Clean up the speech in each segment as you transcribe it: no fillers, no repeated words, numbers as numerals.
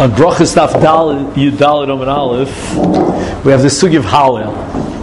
On Brachas Daf Yud Daled Omen Aleph, we have the sugi of Hallel,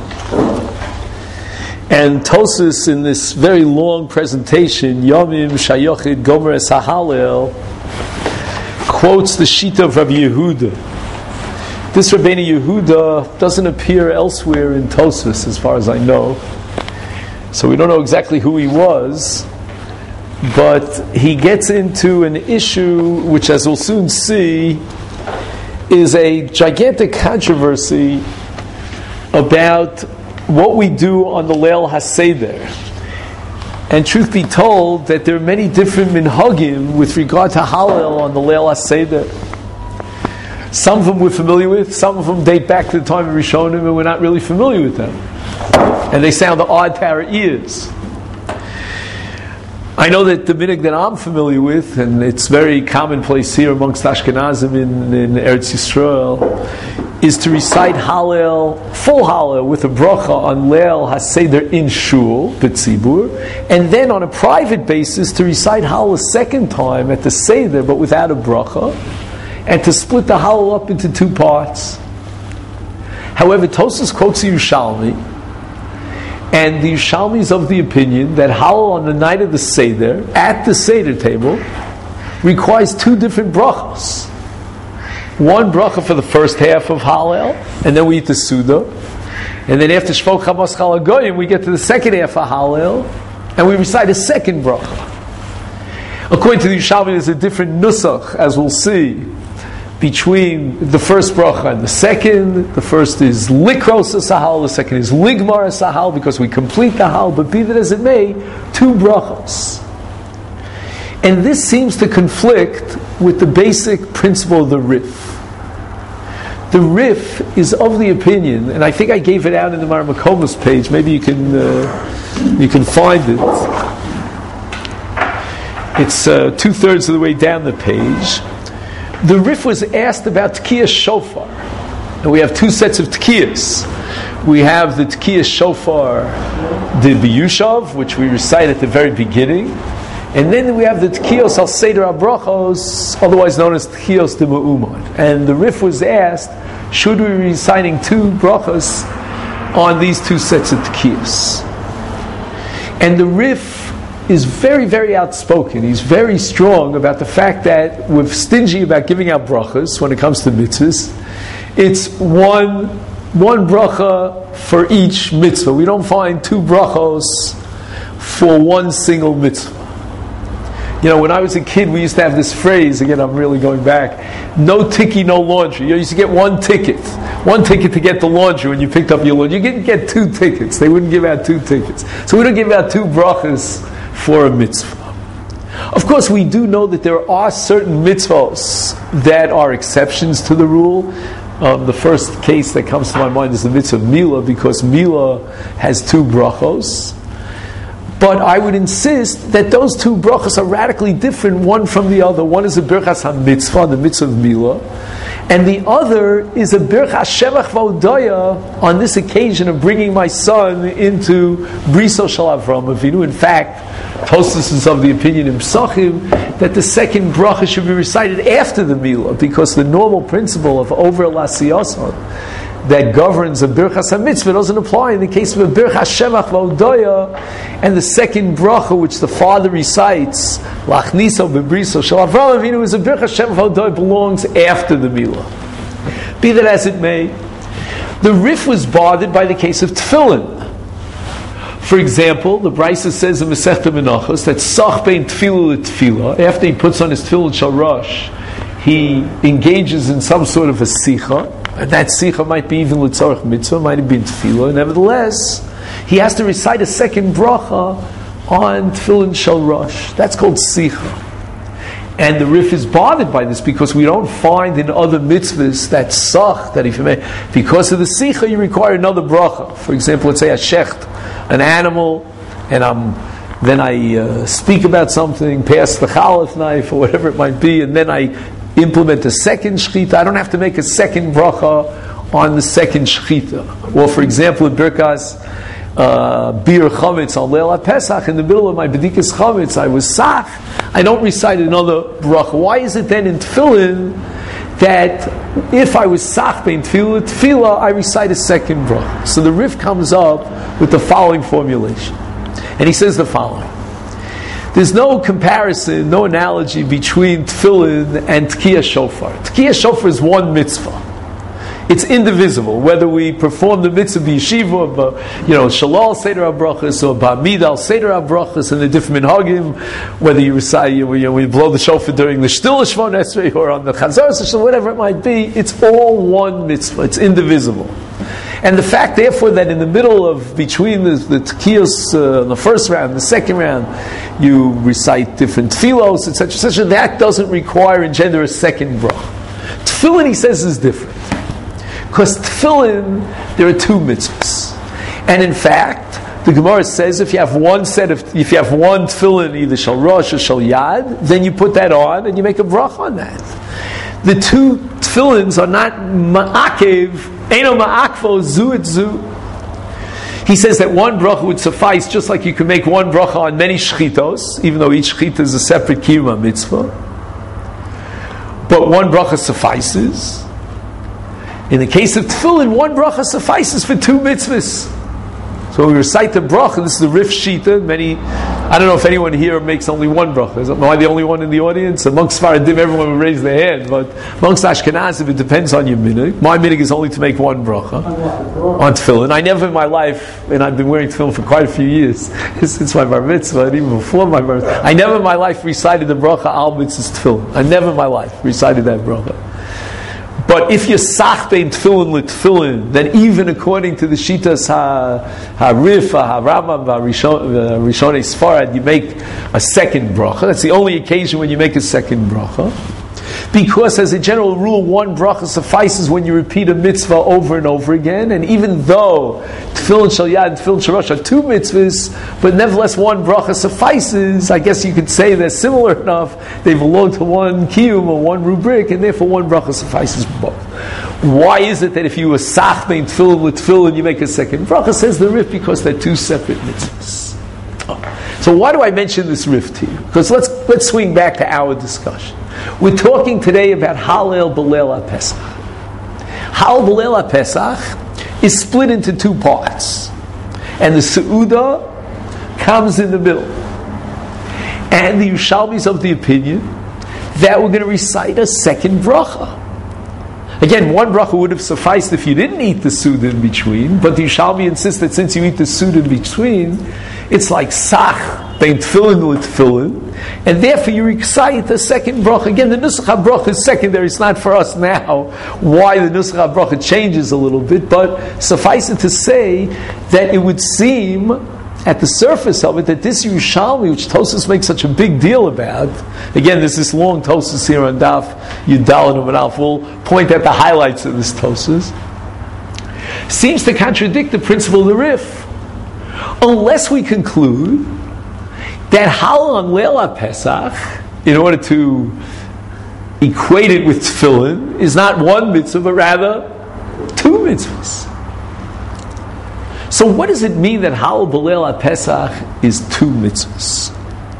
and Tosfos in this very long presentation, Yomim Shayochid Gomer Es HaHallel, quotes the Shita of Rabbi Yehuda. This Rabbeinu Yehuda doesn't appear elsewhere in Tosfos, as far as I know, so we don't know exactly who he was. But he gets into an issue which, as we'll soon see, is a gigantic controversy about what we do on the Leil HaSeder. And truth be told, that there are many different minhagim with regard to Hallel on the Leil HaSeder. Some of them we're familiar with, some of them date back to the time of Rishonim and we're not really familiar with them. And they sound odd to our ears. I know that the minhag that I'm familiar with, and it's very commonplace here amongst Ashkenazim in Eretz Yisrael, is to recite Hallel, full Hallel, with a bracha on Leil HaSeder in Shul, B'tzibur, and then on a private basis to recite Hallel a second time at the Seder, but without a bracha, and to split the Hallel up into two parts. However, Tosfos quotes the Yerushalmi, and the Yerushalmi is of the opinion that Hallel on the night of the Seder, at the Seder table, requires two different brachas. One bracha for the first half of Hallel, and then we eat the Suda. And then after Shvok Chamas Chal HaGoyim, we get to the second half of Hallel, and we recite a second bracha. According to the Yerushalmi, there's a different nusach, as we'll see, between the first bracha and the second. The first is Likros Sahal, the second is Ligmar Sahal, because we complete the Hal, but be that as it may, two brachas. And this seems to conflict with the basic principle of the Rif. The Rif is of the opinion, and I think I gave it out in the Marmakomas page, maybe you can find it. It's 2/3 of the way down the page. The Rif was asked about Tkiyas Shofar. And we have two sets of Tkiyas. We have the Tkiyas Shofar, the Biyushav, which we recite at the very beginning. And then we have the Tkiyos Al Seder HaBrachos, otherwise known as Tkiyos de Me'umad. And the Rif was asked, should we be reciting two brachos on these two sets of Tkiyos? And the Rif is very, very outspoken. He's very strong about the fact that we're stingy about giving out brachas when it comes to mitzvahs. It's one bracha for each mitzvah. We don't find two brachos for one single mitzvah. You know, when I was a kid, we used to have this phrase, again, I'm really going back, no tikkie, no laundry. You used to get one ticket to get the laundry when you picked up your laundry. You didn't get two tickets. They wouldn't give out two tickets. So we don't give out two brachas for a mitzvah. Of course, we do know that there are certain mitzvahs that are exceptions to the rule. The first case that comes to my mind is the mitzvah of Milah, because Milah has two brachos. But I would insist that those two brachos are radically different, one from the other. One is a birchas ha-mitzvah, the mitzvah of Milah, and the other is a birchas shevach v'odaya on this occasion of bringing my son into Briso Shel Avram Avinu. In fact, Tosfos is of the opinion in Psachim that the second bracha should be recited after the Milah, because the normal principle of over lasiyasan that governs a birchas ha-mitzvah doesn't apply in the case of a birchas shevach v'odaya, and the second bracha which the father recites, lachniso bebriso shel Avram Avinu, is a birchas shevach v'odaya, belongs after the Milah. Be that as it may, the Rif was bothered by the case of tefillin. For example, the Brisa says in Masechta Menachos that sach bein tefillah l'tefillah, after he puts on his tefillin shel rosh, he engages in some sort of a sicha, and that sicha might be even l'tzorech mitzvah, might have been tefillah. Nevertheless, he has to recite a second bracha on tefillin shel rosh. That's called sicha. And the Rif is bothered by this because we don't find in other mitzvahs that sach, that if you may, because of the sicha you require another bracha. For example, let's say a shecht, an animal, and then I speak about something, pass the chalif knife or whatever it might be, and then I implement a second shechita. I don't have to make a second bracha on the second shechita. Or for example, in Birkas Bir Chametz on Leil HaPesach, in the middle of my Bedikas Chametz, I was sach, I don't recite another bracha. Why is it then in Tefillin that if I was sach bein tefillah, I recite a second bracha. So the Rif comes up with the following formulation. And he says the following. There's no comparison, no analogy between tefillin and Tkiyah Shofar. Tkiyah Shofar is one mitzvah. It's indivisible. Whether we perform the mitzvah b'yeshiva, shalal seder habrachas, or ba'amidal seder habrachas, and the different minhagim, whether you recite, we blow the shofar during the shtil shmon esrei or on the chazar seshel, whatever it might be, it's all one mitzvah. It's indivisible. And the fact, therefore, that in the middle of, between the tkiyos, the first round, the second round, you recite different tefillos, etc., that doesn't require, engender a second brach. Tefillin, he says, is different. Because tefillin, there are two mitzvahs. And in fact, the Gemara says if you have one tefillin, either shal rosh or shal yad, then you put that on and you make a brach on that. The two tefillins are not ma'akev, Eino ma'akvo zu et zu. He says that one bracha would suffice, just like you can make one bracha on many shchitos, even though each shchita is a separate kiyuma mitzvah. But one bracha suffices. In the case of tefillin, one bracha suffices for two mitzvahs. So we recite the bracha. This is the Rif Shita. I don't know if anyone here makes only one bracha. Am I the only one in the audience? Amongst Faradim, everyone will raise their hand. But amongst Ashkenazim, it depends on your minhag. My minhag is only to make one bracha on tefillin. I never in my life, and I've been wearing tefillin for quite a few years, since my bar mitzvah, and even before my bar mitzvah, I never in my life recited the bracha al mitzvah's tefillin. I never in my life recited that bracha. But if you're sach bein tefillin l'tefillin, then even according to the Shitas HaRif, HaRambam, Rishonei Sfarad, you make a second bracha. That's the only occasion when you make a second bracha. Because as a general rule, one bracha suffices when you repeat a mitzvah over and over again. And even though tefillin shal yad and tefillin shal rosh are two mitzvahs, but nevertheless one bracha suffices, I guess you could say they're similar enough. They belong to one kiyum or one rubric, and therefore one bracha suffices both. Why is it that if you were sach bein tefillin with tefillin, you make a second bracha? Says the Rif, because they're two separate mitzvahs. So why do I mention this Rif to you? Because let's swing back to our discussion. We're talking today about Hallel B'Leil HaPesach. Hallel B'Leil HaPesach is split into two parts. And the Seudah comes in the middle. And the Yerushalmi is of the opinion that we're going to recite a second bracha. Again, one bracha would have sufficed if you didn't eat the Seudah in between, but the Yerushalmi insists that since you eat the Seudah in between, it's like sach bein tefillin l'tefillin, and therefore you recite the second bracha. Again, the nusach habracha is secondary. It's not for us now why the nusach habracha changes a little bit, but suffice it to say that it would seem at the surface of it that this Yerushalmi, which Tosfos makes such a big deal about, again, there's this long Tosfos here on Daf Yudal and Alf. We'll point at the highlights of this Tosfos. Seems to contradict the principle of the Rif, unless we conclude that Hallel on Leil HaPesach, in order to equate it with tefillin, is not one mitzvah, but rather two mitzvahs. So what does it mean that Hallel B'Leil HaPesach is two mitzvahs?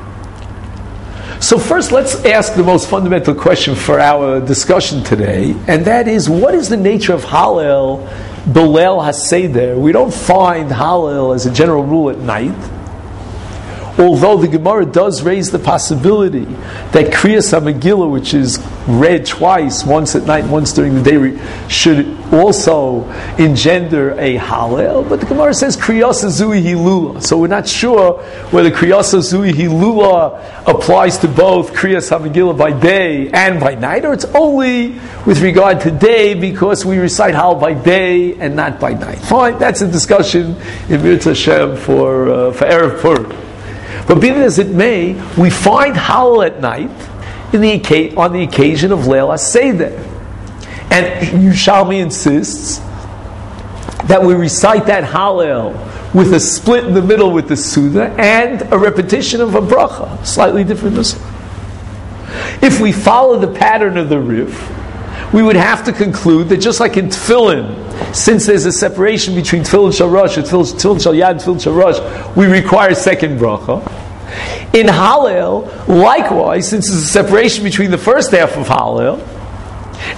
So first, let's ask the most fundamental question for our discussion today, and that is, what is the nature of Hallel B'Leil HaSeder? We don't find Hallel as a general rule at night, although the Gemara does raise the possibility that Kriyas HaMegillah, which is read twice, once at night, once during the day, should also engender a Hallel. But the Gemara says Kriyas Zui Hilula. So we're not sure whether Kriyas Zui Hilula applies to both Kriyas HaMegillah by day and by night, or it's only with regard to day because we recite Hallel by day and not by night. Fine, that's a discussion in Mirza Hashem for Erev Purim. But be that as it may, we find Hallel at night on the occasion of Leil HaSeder. And Yerushalmi insists that we recite that Hallel with a split in the middle with the Seudah and a repetition of a bracha, slightly different nusach. If we follow the pattern of the Rif, we would have to conclude that just like in Tefillin, since there's a separation between Tefillin Shal Rosh and Tefillin Shal Yad and Tefillin Shal Rosh, we require a second bracha. In Hallel, likewise, since there's a separation between the first half of Hallel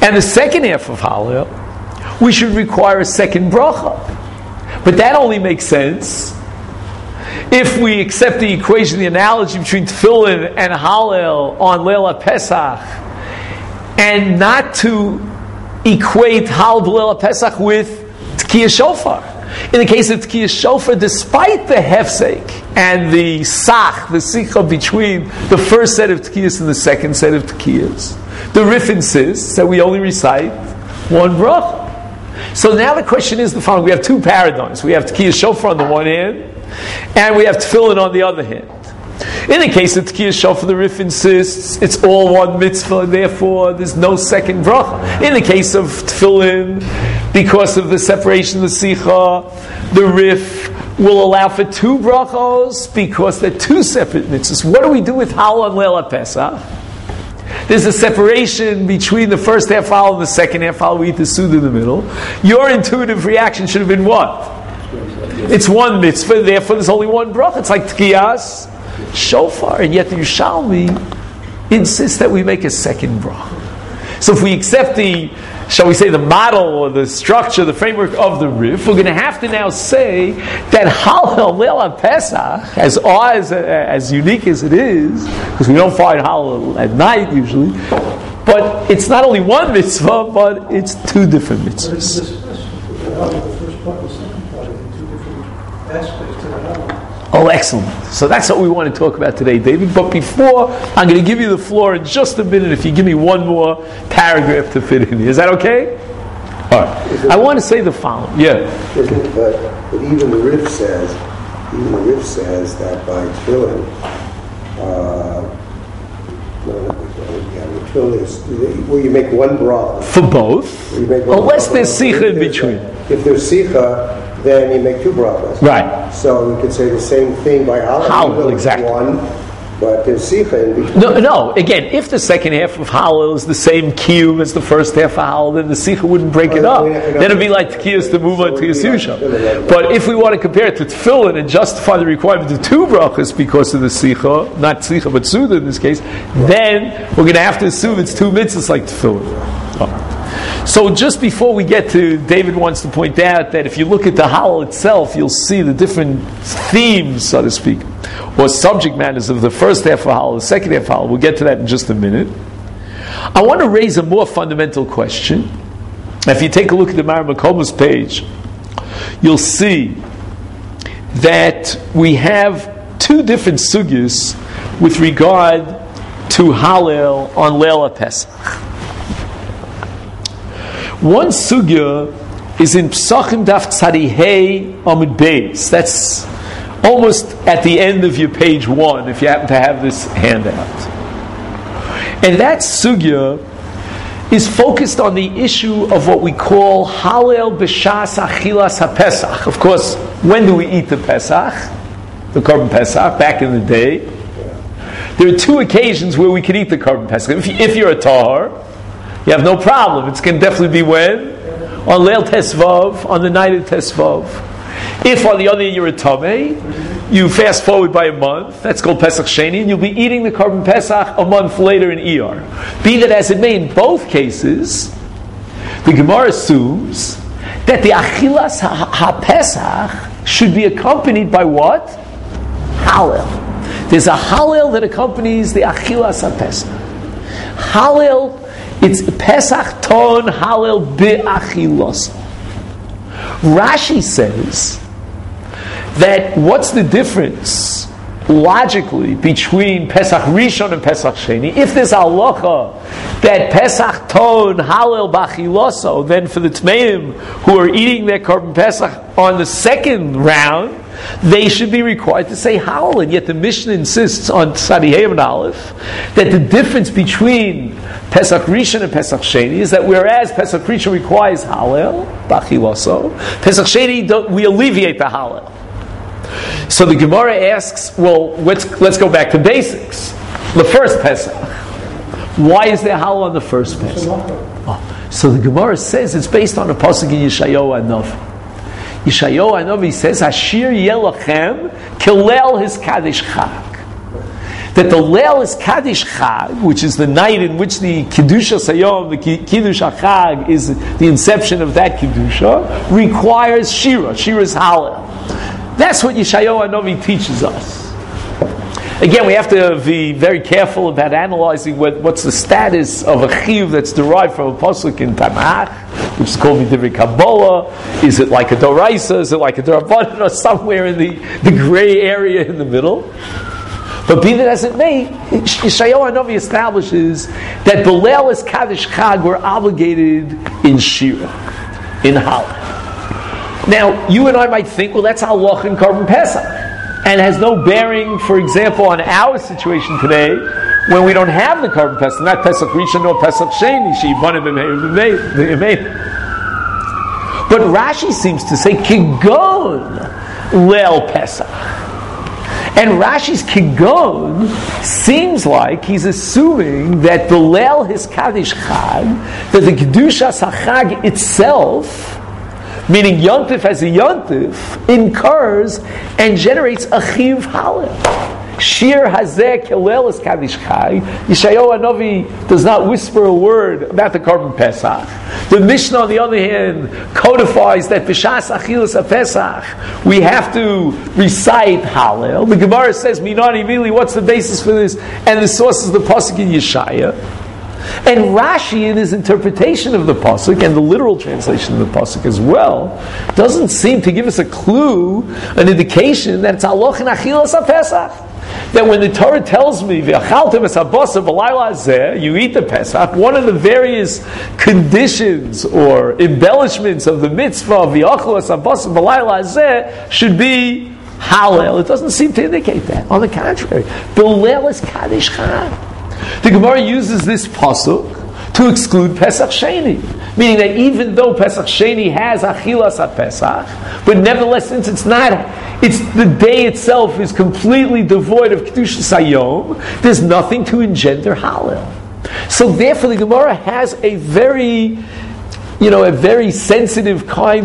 And the second half of Hallel, we should require a second bracha. But that only makes sense if we accept the equation, the analogy between Tefillin and Hallel on Leil Pesach, and not to equate Hallel Leil Pesach with Tkiyah Shofar. In the case of Tkiyah Shofar, despite the hefsek and the sach, the sikha between the first set of Tkiyas and the second set of Tkiyas, the Rif insists that we only recite one bracha. So now the question is the following. We have two paradigms. We have Tkiyah Shofar on the one hand, and we have Tefillin on the other hand. In the case of Tkiyah Shofar, the Rif insists it's all one mitzvah, and therefore there's no second bracha. In the case of Tefillin, because of the separation of the Sicha, the Rif will allow for two brachos because they're two separate mitzvahs. What do we do with Hallel and Leil Pesach? There's a separation between the first half Hallel and the second half Hallel. We eat the Suda in the middle. Your intuitive reaction should have been what? It's one mitzvah, therefore there's only one bracha. It's like Tkiyas Shofar, and yet the Yerushalmi insists that we make a second bracha. So if we accept the, shall we say, the model or the structure, the framework of the Rif, we're going to have to now say that Hallel Leil Pesach, as unique as it is, because we don't find Hallel at night usually, but it's not only one mitzvah, but it's two different mitzvahs. Oh, excellent. So that's what we want to talk about today, David. But before, I'm going to give you the floor in just a minute if you give me one more paragraph to fit in here. Is that okay? All right. I want to say the following. Yeah. But even the Rif says that by Tefillin, well, you make one bracha. For both? Unless there's Sicha in between. If there's Sicha, then you make two brachas. Right. So we could say the same thing by Hallel. Hallel, exactly. One, but there's Sicha in between. No. Again, if the second half of Hallel is the same kiyum as the first half of Hallel, then the Sicha wouldn't break it up. Then it'd be like Tkiyas to move on to Yisusha. But if we want to compare it to Tefillin and justify the requirement of two brachas because of the Sicha, not Sicha but Suda in this case, then we're going to have to assume it's two mitzvahs like Tefillin. So just before we get to, David wants to point out that if you look at the Hallel itself, you'll see the different themes, so to speak, or subject matters of the first half of Hallel, the second half of Hallel. We'll get to that in just a minute. I want to raise a more fundamental question. If you take a look at the Mar Makoma's page, you'll see that we have two different sugyas with regard to Hallel on Leil Pesach. One sugya is in Psachim Daf Tzadihei Amud Beis. That's almost at the end of your page 1, if you happen to have this handout. And that sugya is focused on the issue of what we call Hallel B'Shas Achilas HaPesach. Of course, when do we eat the Pesach? The Korban Pesach, back in the day. There are two occasions where we can eat the Korban Pesach. If you're a Tahar, you have no problem. It's going to definitely be when? On Leil Tesvav, on the night of Tesvav. If on the other you're a Tameh, you fast forward by a month, that's called Pesach Sheni, and you'll be eating the Korban Pesach a month later in Iyar. Be that as it may, in both cases, the Gemara assumes that the Achilas HaPesach should be accompanied by what? Hallel. There's a Hallel that accompanies the Achilas HaPesach. Hallel, it's Pesach Ton Hallel Be'achilos. Rashi says that what's the difference logically between Pesach Rishon and Pesach Sheni? If there's halacha that Pesach Ton Hallel B'achiloso, then for the Tmeim who are eating their Korban Pesach on the second round, they should be required to say Hallel. And yet the Mishnah insists on Tzadihei and Aleph that the difference between Pesach Rishon and Pesach Sheni is that whereas Pesach Rishon requires Hallel, B'achiloso, Pesach Sheni we alleviate the Hallel. So the Gemara asks, well, let's go back to basics. The first Pesach. Why is there Hallel on the first Pesach? So the Gemara says it's based on a pasuk in Yeshayahu Hanavi. Yeshayahu Hanavi says, Hashir Yelachem Kilel His Kaddish Chag. that the Leil is Kaddish Chag, which is the night in which the Kedusha Sayom, the Kiddush HaChag, is the inception of that Kedusha, requires Shira. Shira's Hallel. That's what Yeshayahu HaNavi teaches us. Again, we have to be very careful about analyzing what's the status of a chiyuv that's derived from a pasuk in Tanakh, which is called Midivri Kabbalah. Is it like a Doraisa? Is it like a Dorabanan? Or somewhere in the gray area in the middle? But be that as it may, Yeshayahu HaNavi establishes that Belel is Kaddish Chag were obligated in Shira, in Hallel. Now, you and I might think, well, that's Halach in Korban Pesach, and has no bearing, for example, on our situation today, when we don't have the Korban Pesach, not Pesach Rishon nor Pesach Sheni, Sheyivanim b'mei. But Rashi seems to say, Kigon Leil Pesach. And Rashi's Kigon seems like he's assuming that the Leil his Kaddish Chag, that the Kedushas HaChag itself, meaning Yontif as a Yontif, incurs and generates a Chiv Hallel. Shir Hazeh Kelel is Kaddish Chag. Yeshayahu HaNavi does not whisper a word about the Korban Pesach. The Mishnah, on the other hand, codifies that B'shas Achilas HaPesach we have to recite Hallel. The Gemara says, Minani Mili, what's the basis for this? And the source is the Pasuk in Yeshaya. And Rashi, in his interpretation of the pasuk and the literal translation of the pasuk as well, doesn't seem to give us a clue, an indication that it's Haloch in Achilas HaPesach. That when the Torah tells me V'achaltem es habasar b'layla hazeh, you eat the Pesach, one of the various conditions or embellishments of the mitzvah of V'achal es habasar b'layla hazeh should be Hallel. It doesn't seem to indicate that. On the contrary, Belel is Kaddish Chag. The Gemara uses this pasuk to exclude Pesach Sheni, meaning that even though Pesach Sheni has Achilas HaPesach, but nevertheless, since it's the day itself is completely devoid of Kedushas Hayom, there's nothing to engender Hallel. So therefore, the Gemara has a very sensitive kind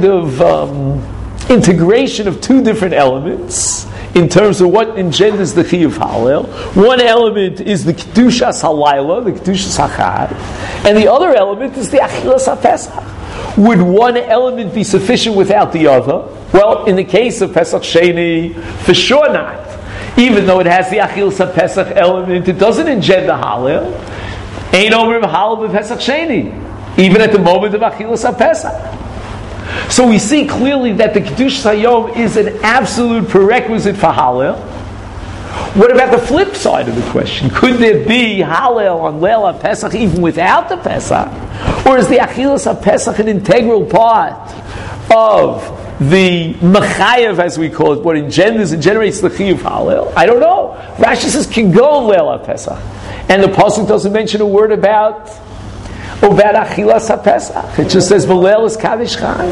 of integration of two different elements in terms of what engenders the Chiyuv Hallel. One element is the Kedushas Halayla, the Kedushas HaChag, and the other element is the Achilas HaPesach. Would one element be sufficient without the other? Well, in the case of Pesach Sheni, for sure not. Even though it has the Achilas HaPesach element, it doesn't engender Hallel. Ein Omrim Hallel b'Pesach Sheni, even at the moment of Achilas HaPesach. So we see clearly that the Kedushas Hayom is an absolute prerequisite for Hallel. What about the flip side of the question? Could there be Hallel on Leil HaPesach even without the Pesach? Or is the Achilas HaPesach an integral part of the Mechayev, as we call it, what engenders and generates the Chiyuv Hallel? I don't know. Rashi says, can go Leil HaPesach. And the Pasuk doesn't mention a word about Achilas HaPesach. It just says, Belel is Kaddish Chag.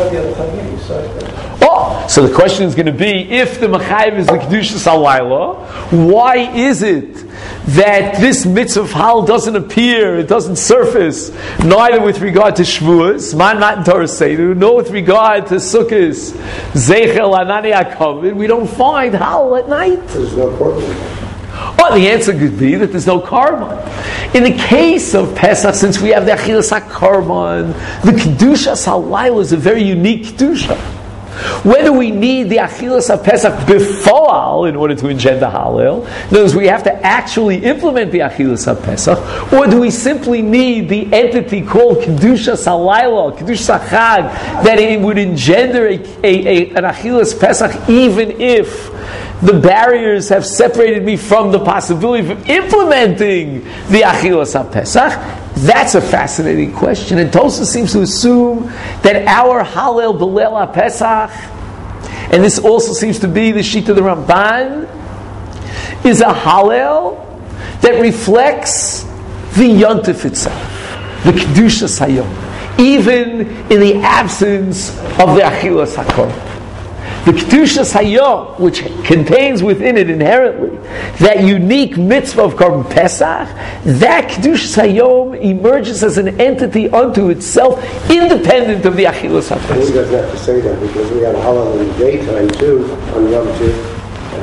Oh, so the question is going to be, if the Mechayev is the Kedushas Halayla, why is it that this mitzvah of Hal doesn't appear, it doesn't surface, neither with regard to Shavuos, Man Matan Torah Seder, nor with regard to Sukkos, Zeichel Anani HaKavod, we don't find Hal at night? There's no korban. Well, the answer could be that there's no Karban. In the case of Pesach, since we have the Achilas HaKarban, the Kedushas Halayla is a very unique Kedusha. Whether we need the Achilas HaPesach before in order to engender Hallel, in other words, we have to actually implement the Achilas HaPesach, or do we simply need the entity called Kedushas Halayla, Kedushas HaChag, that it would engender an Achilas Pesach even if the barriers have separated me from the possibility of implementing the Achilas HaPesach? That's a fascinating question. And Tosfos seems to assume that our Hallel Belel HaPesach, and this also seems to be the sheet of the Ramban, is a Hallel that reflects the Yontif itself, the Kedushas Hayom, even in the absence of the Achilas HaKorban. The Kedushas Hayom, which contains within it inherently that unique mitzvah of Korban Pesach, that Kedushas Hayom emerges as an entity unto itself, independent of the Achilas HaPesach. He doesn't have to say that because we have Hallel in the daytime too, on Yom Tov,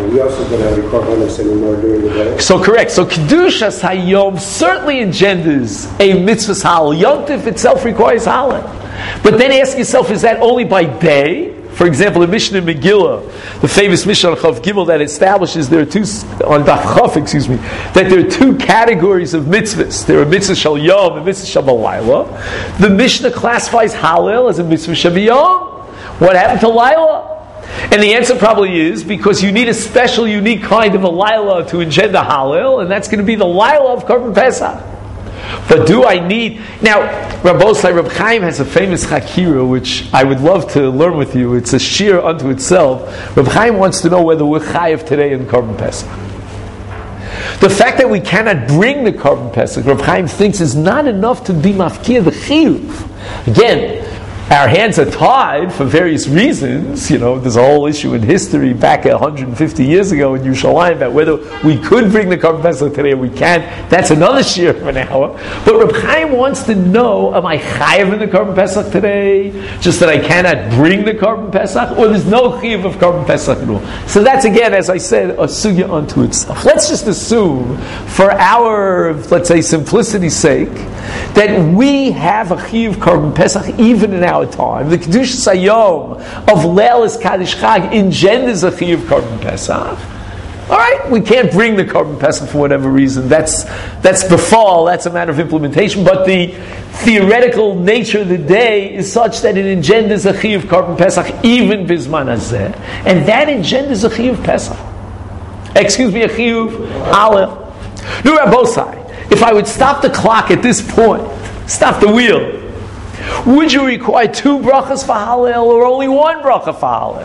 We also don't have any korbanos anymore during the day. So correct. So Kedushas Hayom certainly engenders a mitzvah's halal. Yom Tov itself requires halal. But then ask yourself, is that only by day? For example, the Mishnah in Megillah, the famous Mishnah on Chav Gimel that establishes there are two that there are two categories of mitzvahs. There are mitzvahs shal yom and mitzvahs shal balayla. The Mishnah classifies halal as a mitzvah shal yom. What happened to Laila? And the answer probably is because you need a special, unique kind of a Laila to engender halal, and that's going to be the Laila of Korban Pesach. But do I need... Now, Rabbosai, Reb Chaim has a famous Chakira, which I would love to learn with you. It's a shir unto itself. Reb Chaim wants to know whether we're chayiv today in Korban Pesach. The fact that we cannot bring the Korban Pesach, Reb Chaim thinks, is not enough to be mafkir the chiyuv. Again, our hands are tied for various reasons. You know, there's a whole issue in history back 150 years ago in Yerushalayim about whether we could bring the Korban Pesach today or we can't. That's another shir of an hour. But Reb Chaim wants to know, am I chayiv in the Korban Pesach today? Just that I cannot bring the Korban Pesach? Or there's no chayiv of Korban Pesach at all? So that's, again, as I said, a sugya unto itself. Let's just assume, for our, let's say, simplicity's sake, that we have a chayiv Korban Pesach even in our time. The Kedushas Hayom of Leilas Kaddish Chag engenders a chiyuv Korban Pesach. All right, we can't bring the Korban Pesach for whatever reason. That's befall. That's a matter of implementation. But the theoretical nature of the day is such that it engenders a chiyuv Korban Pesach even bisman hazeh, and that engenders a chiyuv Pesach. Excuse me, a chiyuv halal. Nu Rabbosai, if I would stop the clock at this point, stop the wheel, would you require two brachas for halal or only one bracha for halal?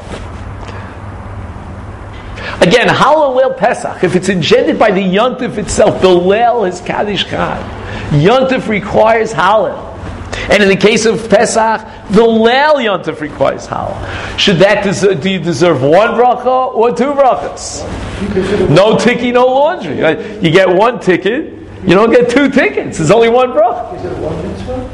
Again, halal leil Pesach, if it's engendered by the yontif itself, the leil is kaddish chag. Yontif requires halal. And in the case of Pesach, the leil yontif requires halal. Should that do you deserve one bracha or two brachas? No ticket, no laundry. You get one ticket, you don't get two tickets. There's only one bracha. Is it one mitzvah?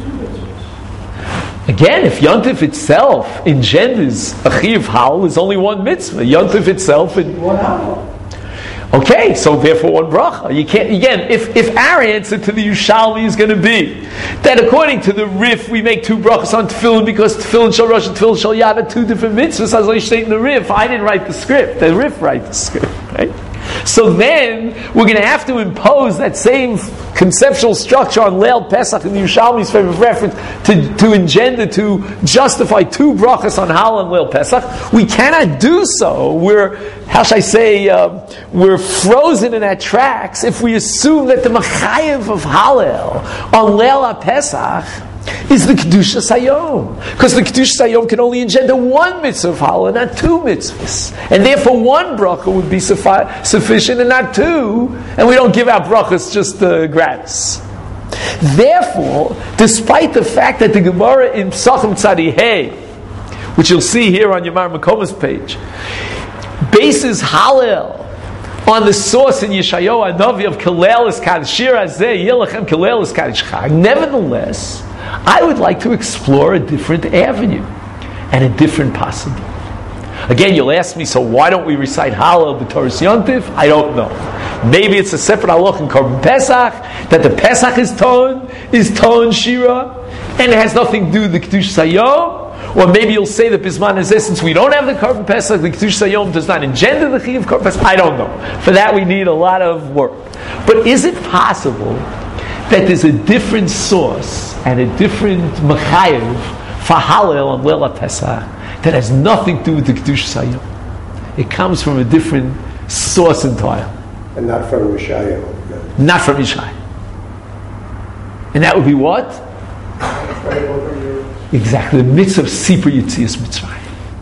Again, if Yontif itself engenders a chiyuv halal, there's only one mitzvah. Yontif itself. One halal. Okay, so therefore one bracha. You can't. Again, if our answer to the Yerushalmi is going to be that according to the Rif we make two brachas on tefillin because tefillin shel rosh and tefillin shel yad are two different mitzvahs, as I state in the Rif, I didn't write the script. The Rif write the script, right? So then we're going to have to impose that same conceptual structure on Leil Pesach in the Yerushalmi's favorite reference to engender, to justify two brachas on Halal and Leil Pesach. We cannot do so. We're, how shall I say, we're frozen in our tracks if we assume that the Machayev of Halal on Leil Pesach is the Kedushas Hayom. Because the Kedushas Hayom can only engender one mitzvah of halal, not two mitzvahs. And therefore one bracha would be sufficient and not two. And we don't give out brachas just gratis. Therefore, despite the fact that the Gemara in Psachim Tzadi Hey, which you'll see here on Yamar Makoma's page, bases halal on the source in Yeshayahu Hanavi of Kalel Kaddish Shir Hazeh Yilachem Kalel Kaddish Chag. Nevertheless, I would like to explore a different avenue and a different possibility. Again, you'll ask me, so why don't we recite Halal b'Toras Yontif? I don't know. Maybe it's a separate halach in Korban Pesach that the Pesach is ton Shira, and it has nothing to do with the Kedushas Hayom. Or maybe you'll say that Bisman Hazeh, since we don't have the Korban Pesach, the Kedushas Hayom does not engender the Chiyuv Korban Pesach. I don't know. For that we need a lot of work. But is it possible that there's a different source and a different Machayev for Halal on Leil Pesach that has nothing to do with the Kedushas Hayom? It comes from a different source entirely. And not from Yeshayahu. Not from Yeshayahu. And that would be what? Exactly, the mitzvah of Sipur Yetzias Mitzrayim.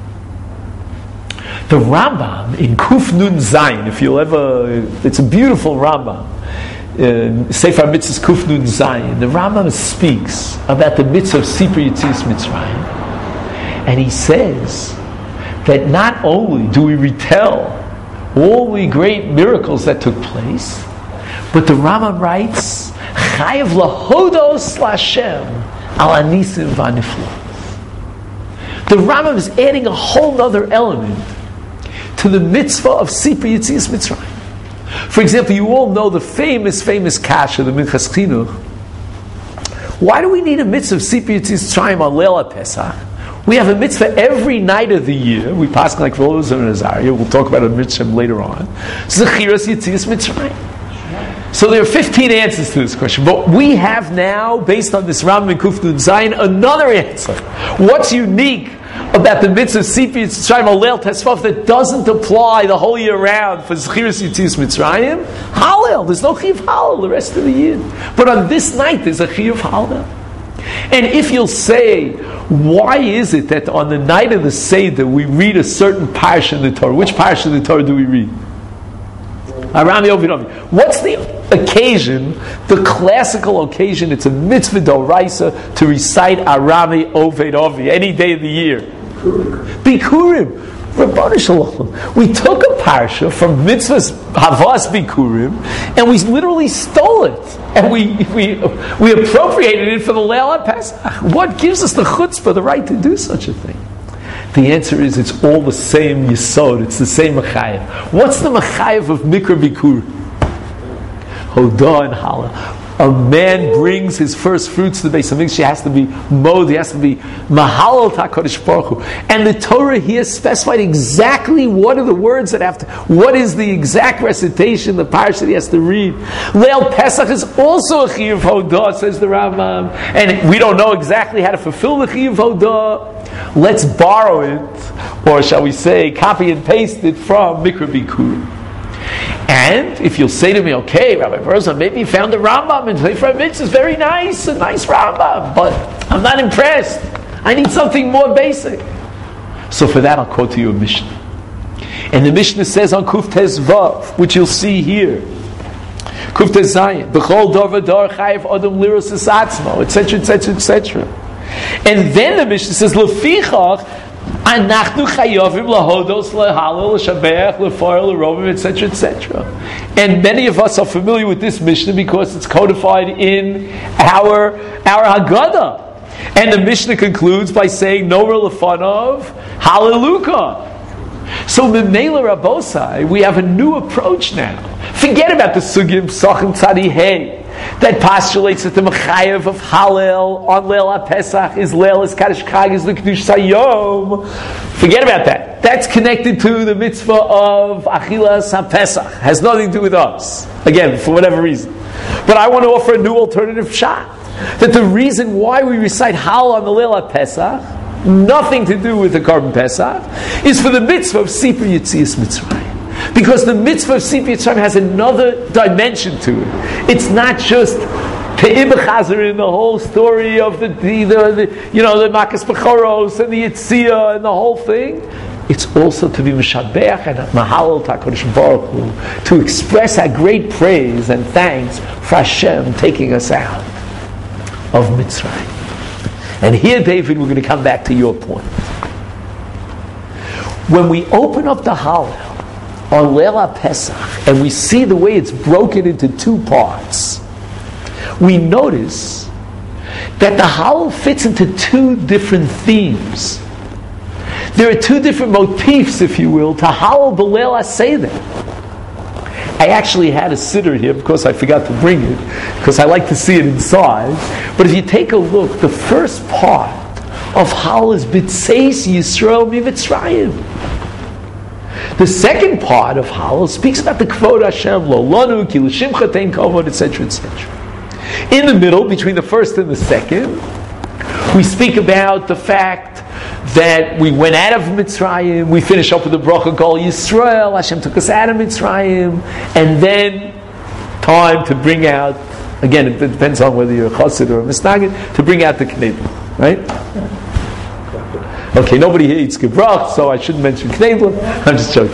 The Rambam in Kuf Nun Zayin, if you'll ever, it's a beautiful Rambam. Sefer Mitzvahs Kuf Nun Zayin. The Rambam speaks about the mitzvah of Sipur Yetzias Mitzrayim, and he says that not only do we retell all the great miracles that took place, but the Rambam writes, Chayav lahodos l'Hashem al anisim v'aniflos. The Rambam is adding a whole other element to the mitzvah of Sipur Yetzias Mitzrayim. For example, you all know the famous kasha, the Minchas Chinuch. Why do we need a mitzvah of Sipur Yetzias Mitzrayim on Leil HaPesach? We have a mitzvah every night of the year. We pass like Rosh and Azariah. We'll talk about a mitzvah later on. Zechiras Yetzias Mitzrayim. So there are 15 answers to this question. But we have now, based on this Rambam in Kuf Nun Zayin, another answer. What's unique about the mitzvah of Sipur Yetzias Mitzrayim on Leil Tesvav that doesn't apply the whole year round for Zechiras Yetzias Mitzrayim? Hallel. There's no Chiyuv Hallel the rest of the year. But on this night, there's a Chiyuv Hallel. And if you'll say, why is it that on the night of the Seder we read a certain parsha in the Torah? Which parsha in the Torah do we read? Arami Ovid. What's the occasion, the classical occasion? It's a mitzvah d'oraisa to recite Arami Oved Ovi any day of the year. Bikurim. Rabbanu Shalom. We took a parsha from mitzvahs Havas Bikurim and we literally stole it. And we appropriated it for the Leil HaPesach. What gives us the chutzpah, the right to do such a thing? The answer is it's all the same yisod. It's the same mechayev. What's the mechayev of Mikra Bikur? Hodah and Hala. A man brings his first fruits to the Beis Hamikdash. He has to be mod. He has to be mahal HaKadosh Baruch Hu. And the Torah here specified exactly what are the words that have to. What is the exact recitation, the parsha that he has to read? Leil Pesach is also a chiyuv hodah, says the Rambam, and we don't know exactly how to fulfill the chiyuv hodah. Let's borrow it, or shall we say, copy and paste it from Mikra Bikur. And if you'll say to me, okay, Rabbi Berzon, maybe you found a Rambam in Sefer Mitzvah, it's very nice, a nice Rambam, but I'm not impressed. I need something more basic. So for that, I'll quote to you a Mishnah. And the Mishnah says on Kuf Tez Vav, which you'll see here, Kuf Tez Zayin, B'chol Dor V'Dor Chayev Odom Liros Es Atzmo, etc., etc., etc. And then the Mishnah says, Lefichach, Anachnu chayovim lahodos lehalel l'shabeach lefarel l'rovim, etc., etc. And many of us are familiar with this Mishnah because it's codified in our Haggadah. And the Mishnah concludes by saying, Nomer lefanov hallelujah. So Memela Rabosai, we have a new approach now. Forget about the Sugim Psachim Tzadi Hey that postulates that the Mechayev of Hallel on Leil HaPesach is Leil is Kaddish Chag is the Kedush Sayom. Forget about that. That's connected to the mitzvah of Achilas HaPesach. Has nothing to do with us. Again, for whatever reason. But I want to offer a new alternative shot. That the reason why we recite Hallel on the Leil HaPesach, nothing to do with the Korban Pesach, is for the mitzvah of Sipur Yetzias Mitzrayim. Because the mitzvah of Sipur Yitzrayim has another dimension to it. It's not just Pe'ibachazar in the whole story of the Makas Bechoros and the Yitzia and the whole thing. It's also to be Meshabeach and Mahal HaKadosh Baruch Hu, to express our great praise and thanks for Hashem taking us out of Mitzrayim. And here, David, we're going to come back to your point. When we open up the Hallel on Leil HaPesach, and we see the way it's broken into two parts, we notice that the Hallel fits into two different themes. There are two different motifs, if you will, to Hallel B'Leil HaSeder. I actually had a sitter here because I forgot to bring it, because I like to see it inside. But if you take a look, the first part of Hallel is B'tzeis Yisrael Mitzrayim. The second part of Hallel speaks about the Kvod Hashem, Lo Lanu, Ki L'Shimcha Tein Kavod, etc., etc. In the middle, between the first and the second, we speak about the fact that we went out of Mitzrayim, we finish up with the Bracha Gol Yisrael, Hashem took us out of Mitzrayim, and then time to bring out, again, it depends on whether you're a Chassid or a Misnagid, to bring out the Knedel, right? Okay, nobody here eats gebrach, so I shouldn't mention knedel. I'm just joking.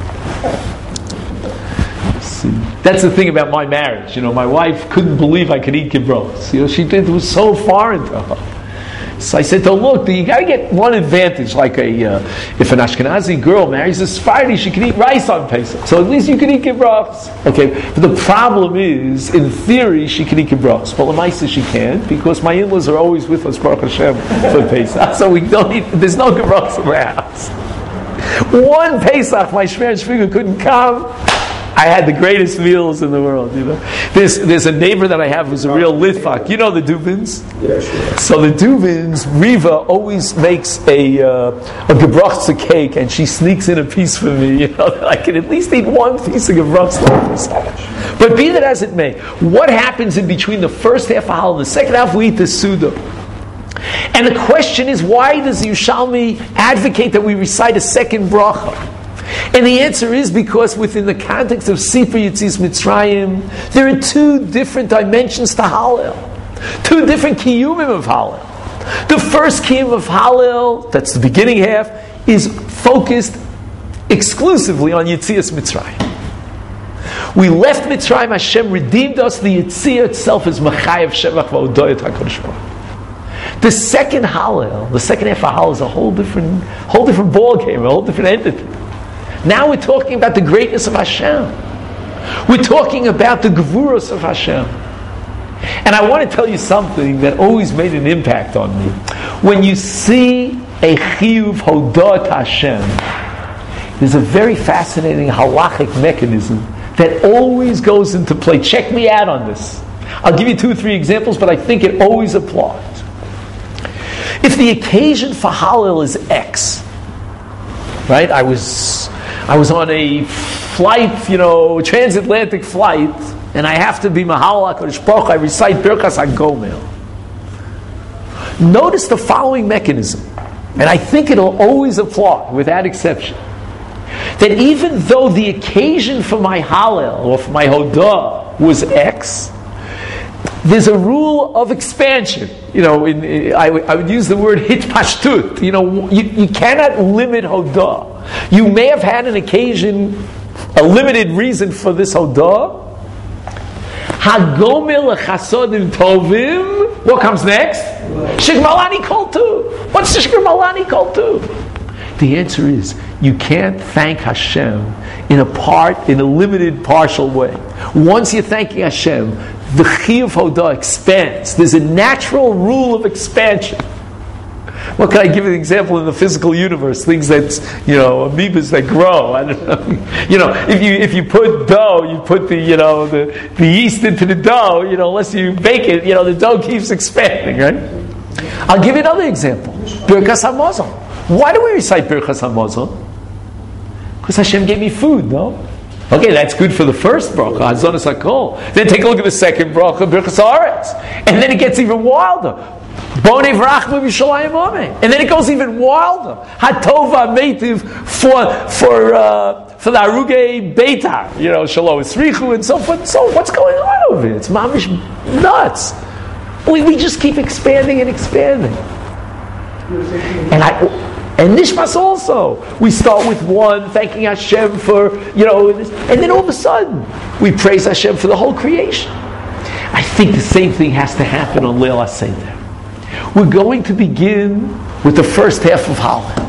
See, that's the thing about my marriage. My wife couldn't believe I could eat gebrach. She did. It was so foreign to her. So I said to her, look, you got to get one advantage. Like if an Ashkenazi girl marries a Sephardi, she can eat rice on Pesach. So at least you can eat gebrachs. Okay, but the problem is, in theory, she can eat gebrachs. But l'maisa she can't, because my in-laws are always with us, Baruch Hashem, for Pesach. So we don't eat, there's no gebrachs in the house. One Pesach, my Shmer and Shviga couldn't come. I had the greatest meals in the world, you know. There's a neighbor that I have who's a real Litvak. You know the Dubins? Yeah, sure. So the Dubins, Riva always makes a gebrachta cake, and she sneaks in a piece for me. You know, I can at least eat one piece of gebrachta. But be that as it may, what happens in between the first half of Hallel and the second half? We eat the Suda. And the question is, why does Yerushalmi advocate that we recite a second bracha? And the answer is because within the context of Sifra Yetzias Mitzrayim, there are two different dimensions to Hallel. Two different kiyumim of Hallel. The first kiyum of Hallel, that's the beginning half, is focused exclusively on Yetzias Mitzrayim. We left Mitzrayim, Hashem redeemed us, the Yetzirah itself is Machayev Shevach V'Odoyet HaKadosh Baruch. The second Hallel, the second half of Hallel is a whole different ball game, a whole different entity. Now we're talking about the greatness of Hashem. We're talking about the Gevuros of Hashem. And I want to tell you something that always made an impact on me. When you see a Chiyuv Hodah to Hashem, there's a very fascinating halachic mechanism that always goes into play. Check me out on this. I'll give you 2 or 3 examples, but I think it always applies. If the occasion for Hallel is X, right? I was on a flight, transatlantic flight, and I have to be Mahal HaKadosh Baruch Hu, I recite Birkas HaGomel. Notice the following mechanism, and I think it'll always apply, without exception. That even though the occasion for my Hallel, or for my Hodah, was X, there's a rule of expansion. I would use the word hitpashtut. You cannot limit Hodah. You may have had an occasion, a limited reason for this Hodah. Hagomel lechasodim tovim. What comes next? Shigmalani kol tu. What's the Shigmalani kol tu? The answer is, you can't thank Hashem in a limited, partial way. Once you're thanking Hashem, the Chiyuv Hodah expands. There's a natural rule of expansion. What can I give you an example in the physical universe? Things that's, amoebas that grow. I don't know. If you put dough, you put the yeast into the dough, unless you bake it, the dough keeps expanding, right? I'll give you another example. Birkas HaMazon. Why do we recite Birkas HaMazon? Because Hashem gave me food, no? Okay, that's good for the first bracha, Hazonos HaKol. Then take a look at the second bracha, Birkas HaAretz. And then it gets even wilder. Bonei V'rachma V'Shalayim Ameh. And then it goes even wilder. Hatova Meitiv for the Aruge Beitar, Shalom Esrichu and so forth. So what's going on over here? It's mamish nuts. We just keep expanding and expanding. And Nishmas also. We start with one, thanking Hashem for, and then all of a sudden, we praise Hashem for the whole creation. I think the same thing has to happen on Leil HaSeder. We're going to begin with the first half of Hallel.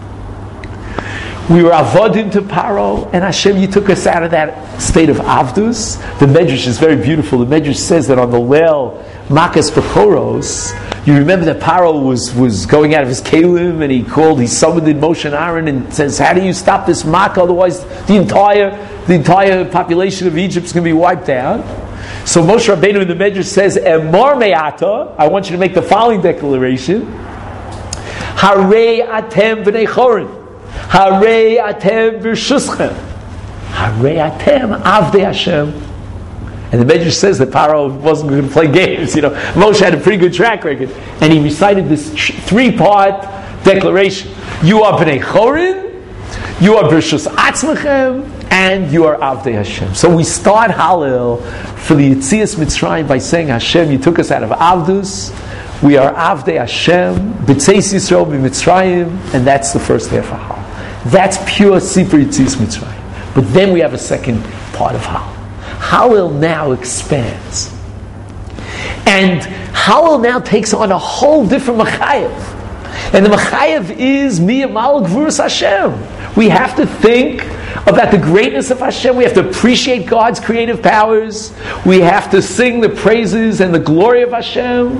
We were avodim to Paro, and Hashem, you took us out of that state of Avdus. The Medrash is very beautiful. The Medrash says that on the Leil Makas Bechoros, you remember that Paro was going out of his kelim, and he summoned Moshe and Aaron and says, how do you stop this Makkah? Otherwise the entire population of Egypt is going to be wiped out. So Moshe Rabbeinu in the Medrash says, Emor me'ata, I want you to make the following declaration. Harei atem b'nei chorin. Harei atem b'shuschem. Harei atem avdei Hashem. And the Medrash says that Paro wasn't going to play games. Moshe had a pretty good track record. And he recited this 3-part declaration. You are b'nei chorin, you are b'rshus atzmechem, and you are Avdei Hashem. So we start Hallel for the Yetzias Mitzrayim by saying, Hashem, you took us out of Avdus. We are Avdei Hashem, B'tzeis Yisrael b'Mitzrayim, and that's the first half of Hallel. That's pure Sifra Yetzias Mitzrayim. But then we have a second part of Hallel. Hallel now expands. And Hallel now takes on a whole different Machayev. And the Machayev is Miyamal Gvuras Hashem. We have to think about the greatness of Hashem. We have to appreciate God's creative powers. We have to sing the praises and the glory of Hashem.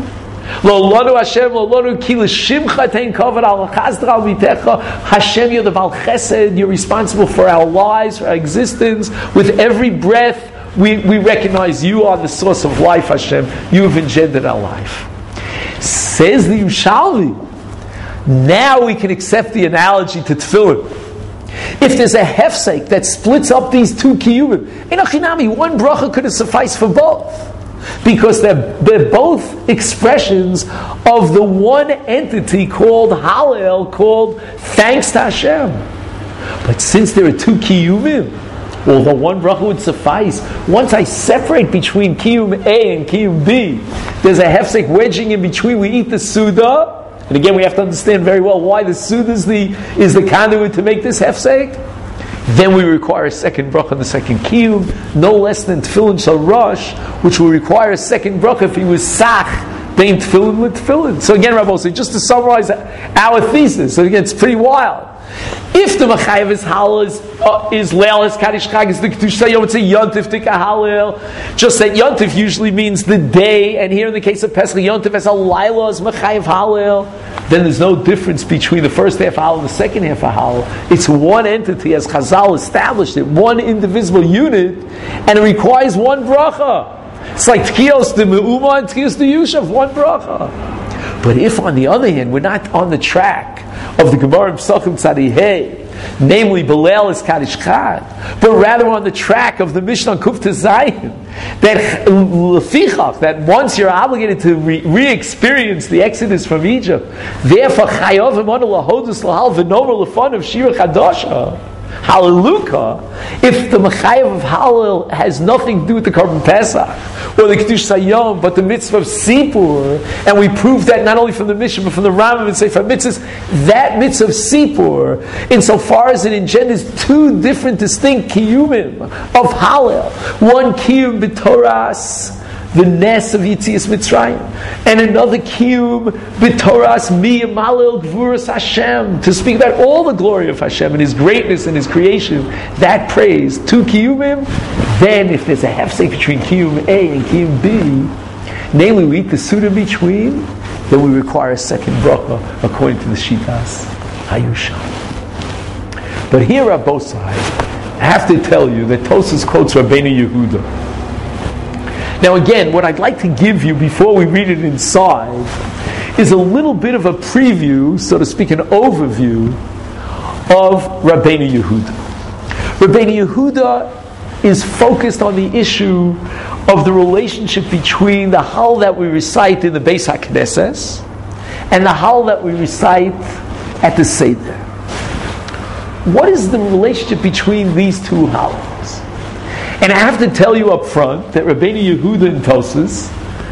Lo lanu Hashem, lo lanu ki l'shimcha tein kavod al chazdra al mitecha. Hashem, you're the Baal Chesed. You're responsible for our lives, for our existence. With every breath, we recognize you are the source of life, Hashem. You have engendered our life. Says the Yerushalmi. Now we can accept the analogy to tefillin. If there's a hefsek that splits up these two kiyumim, enochinami, one bracha could have sufficed for both, because they're both expressions of the one entity called Hallel, called thanks to Hashem. But since there are two kiyumim, although one bracha would suffice, once I separate between kiyum A and kiyum B, there's a hefsek wedging in between. We eat the suda. And again, we have to understand very well why the suda is the conduit to make this hefsek. Then we require a second bracha on the second kiyum, no less than tefillin shel rosh, which will require a second bracha if he was sach bein tefillin with tefillin. So again, Rabbi, so just to summarize our thesis, so again, it's pretty wild. If the Machayev is Hallel is Leil is Kaddish Chag, is the Kedusha Yom, it's a Yontif Tika Hallel. Just that Yontif usually means the day, and here in the case of Pesach, Yontif as a Laila is Machayev Hallel. Then there's no difference between the first half of Hallel and the second half of Hallel. It's one entity, as Chazal established it, one indivisible unit, and it requires one bracha. It's like Tkiyos de Me'uma and Tkiyos de Yushav, one bracha. But if, on the other hand, we're not on the track of the Gemara in Pesachim Tzadihei, namely Belel is Kaddish Chad, but rather on the track of the Mishnah on Kuf Tezayin, that once you're obligated to re-experience the Exodus from Egypt, therefore Chayav Emanu Lahodus Lahal V'Nomer Lefonav Shira Chadasha. Hallelujah. If the Mechayev of Hallel has nothing to do with the Korban Pesach or the Kiddush Hayom, but the mitzvah of Sipur, and we prove that not only from the Mishnah but from the Rambam and Sefer Mitzvahs, that mitzvah of Sipur, insofar as it engenders two different distinct kiyumim of Hallel, one kiyum b'Toras, the Nes of Yitzias Mitzrayim, and another kiyum b'Toras mi Yamalel Gvuras Hashem, to speak about all the glory of Hashem and His greatness and His creation. That praise, two kiyumim. Then, if there's a hefsek between kiyum A and kiyum B, namely we eat the suda between, then we require a second bracha according to the Shitas Hayusha. But here, Rabbosai, I have to tell you that Tosas quotes Rabbeinu Yehuda. Now again, what I'd like to give you before we read it inside is a little bit of a preview, so to speak, an overview of Rabbeinu Yehuda. Rabbeinu Yehuda is focused on the issue of the relationship between the Hal that we recite in the Beis HaKnesses and the Hal that we recite at the Seder. What is the relationship between these two Hals? And I have to tell you up front that Rabbeinu Yehuda in Tosas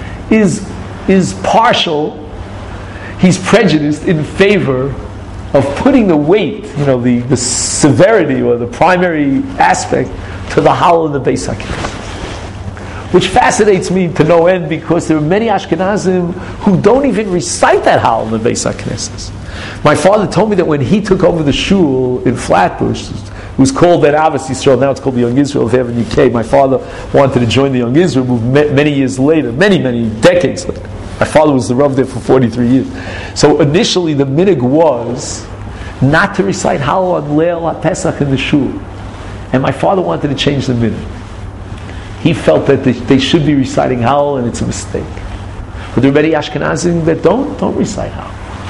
is partial, he's prejudiced in favor of putting the weight, the severity or the primary aspect to the Hal in the Beis HaKnesses. Which fascinates me to no end, because there are many Ashkenazim who don't even recite that Hal in the Beis HaKnesses. My father told me that when he took over the shul in Flatbush, it was called that Avos Yisrael, now it's called the Young Israel of Avenue K. My father wanted to join the Young Israel movement many years later, many decades later. My father was the Rav there for 43 years. So initially the minig was not to recite Hal on Leil HaPesach in the shul. And my father wanted to change the minig. He felt that they should be reciting Hal, and it's a mistake. But there are many Ashkenazim that don't recite Hal.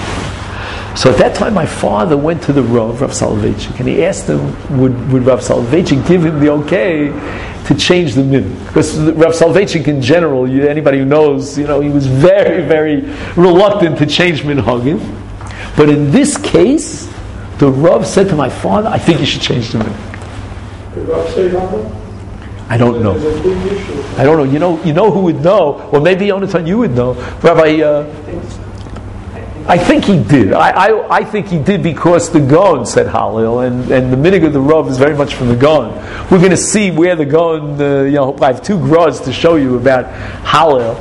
So at that time, my father went to the Rav Soloveitchik, and he asked him, would Rav Soloveitchik give him the okay to change the minig? Because Rav Soloveitchik in general, anybody who knows, he was very, very reluctant to change minhagim. But in this case, the Rav said to my father, I think you should change the minig. Did Rav say that? I don't know. I don't know. You know who would know? Or maybe Yonatan, you would know. Rabbi, I think he did. I think he did, because the Gaon said Hallel, and the minig of the Rav is very much from the Gaon. We're going to see where the Gaon, I have two grads to show you about Hallel.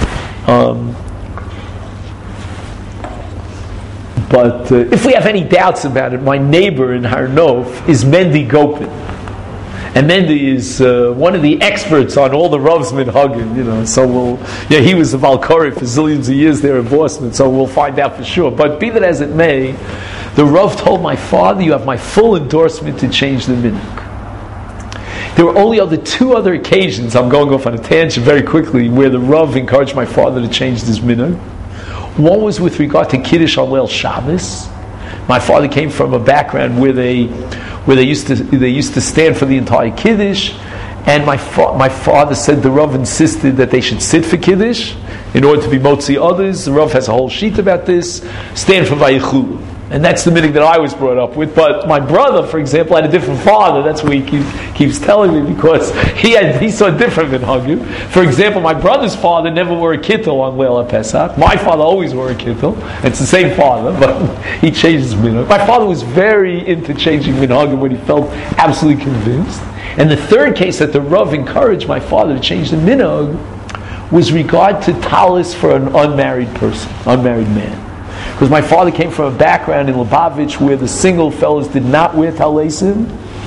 But if we have any doubts about it, my neighbor in Har Nof is Mendy Gopin. And Mendy is one of the experts on all the Rav's minhagim, so he was a Valkori for zillions of years there in Boston, so we'll find out for sure. But be that as it may, the Rav told my father, you have my full endorsement to change the minhag. There were only two other occasions, I'm going off on a tangent very quickly, where the Rav encouraged my father to change this minhag. One was with regard to Kiddush on Leil Shabbos. My father came from a background where they used to stand for the entire Kiddush, and my father said the Rav insisted that they should sit for Kiddush in order to be motzi others. The Rav has a whole sheet about this. Stand for Vayichulu. And that's the minhag that I was brought up with. But my brother, for example, had a different father. That's what he keeps telling me, because he saw different minhagim. For example, my brother's father never wore a kittel on Leil HaPesach. My father always wore a kittel. It's the same father, but he changed his minhag. My father was very into changing minhagim when he felt absolutely convinced. And the third case that the Rav encouraged my father to change the minhag was regard to talis for an unmarried man. Because my father came from a background in Lubavitch where the single fellows did not wear talisim,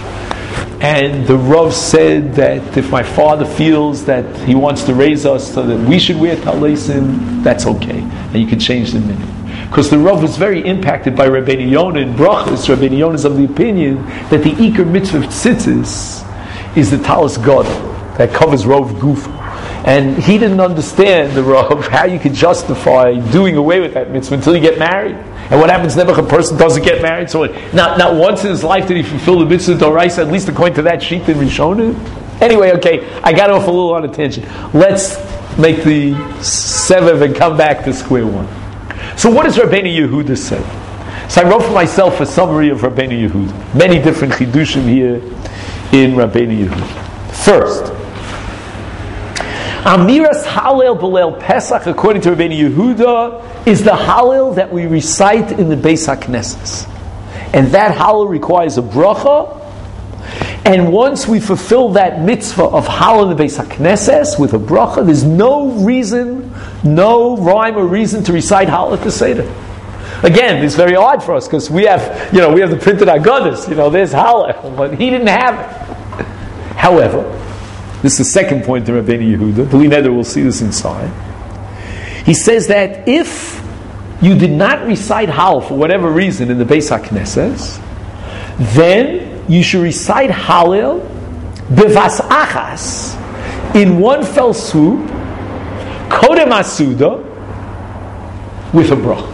and the Rav said that if my father feels that he wants to raise us so that we should wear talisim, that's okay, and you can change the minhag. Because the Rav was very impacted by Rabbeinu Yonah in Brachos. Rabbeinu Yonah is of the opinion that the Iker Mitzvah Tzitzis is the talis God that covers Rov Guf. And he didn't understand, the Rav, how you could justify doing away with that mitzvah until you get married. And what happens never if a person doesn't get married? So not once in his life did he fulfill the mitzvah d'oraisa, at least according to that sheet in Rishonim. Anyway, okay, I got off a little on a tangent. Let's make the sevev and come back to square one. So what does Rabbeinu Yehuda say? So I wrote for myself a summary of Rabbeinu Yehuda. Many different chidushim here in Rabbeinu Yehuda. First, Amiras Hallel B'Leil Pesach, according to Rabbeinu Yehuda, is the Hallel that we recite in the Beis HaKnesses. And that Hallel requires a bracha. And once we fulfill that mitzvah of Hallel in the Beis HaKnesses with a bracha, there's no reason, no rhyme or reason to recite Hallel at the Seder. Again, it's very odd for us because we have the printed Agadas, there's Hallel, but he didn't have it. However, this is the second point to Rabbeinu Yehuda. The Neder will see this inside. He says that if you did not recite Hallel for whatever reason in the Beis HaKnesses, then you should recite Hallel bevas achas, in one fell swoop, kodem asuda, with a bracha.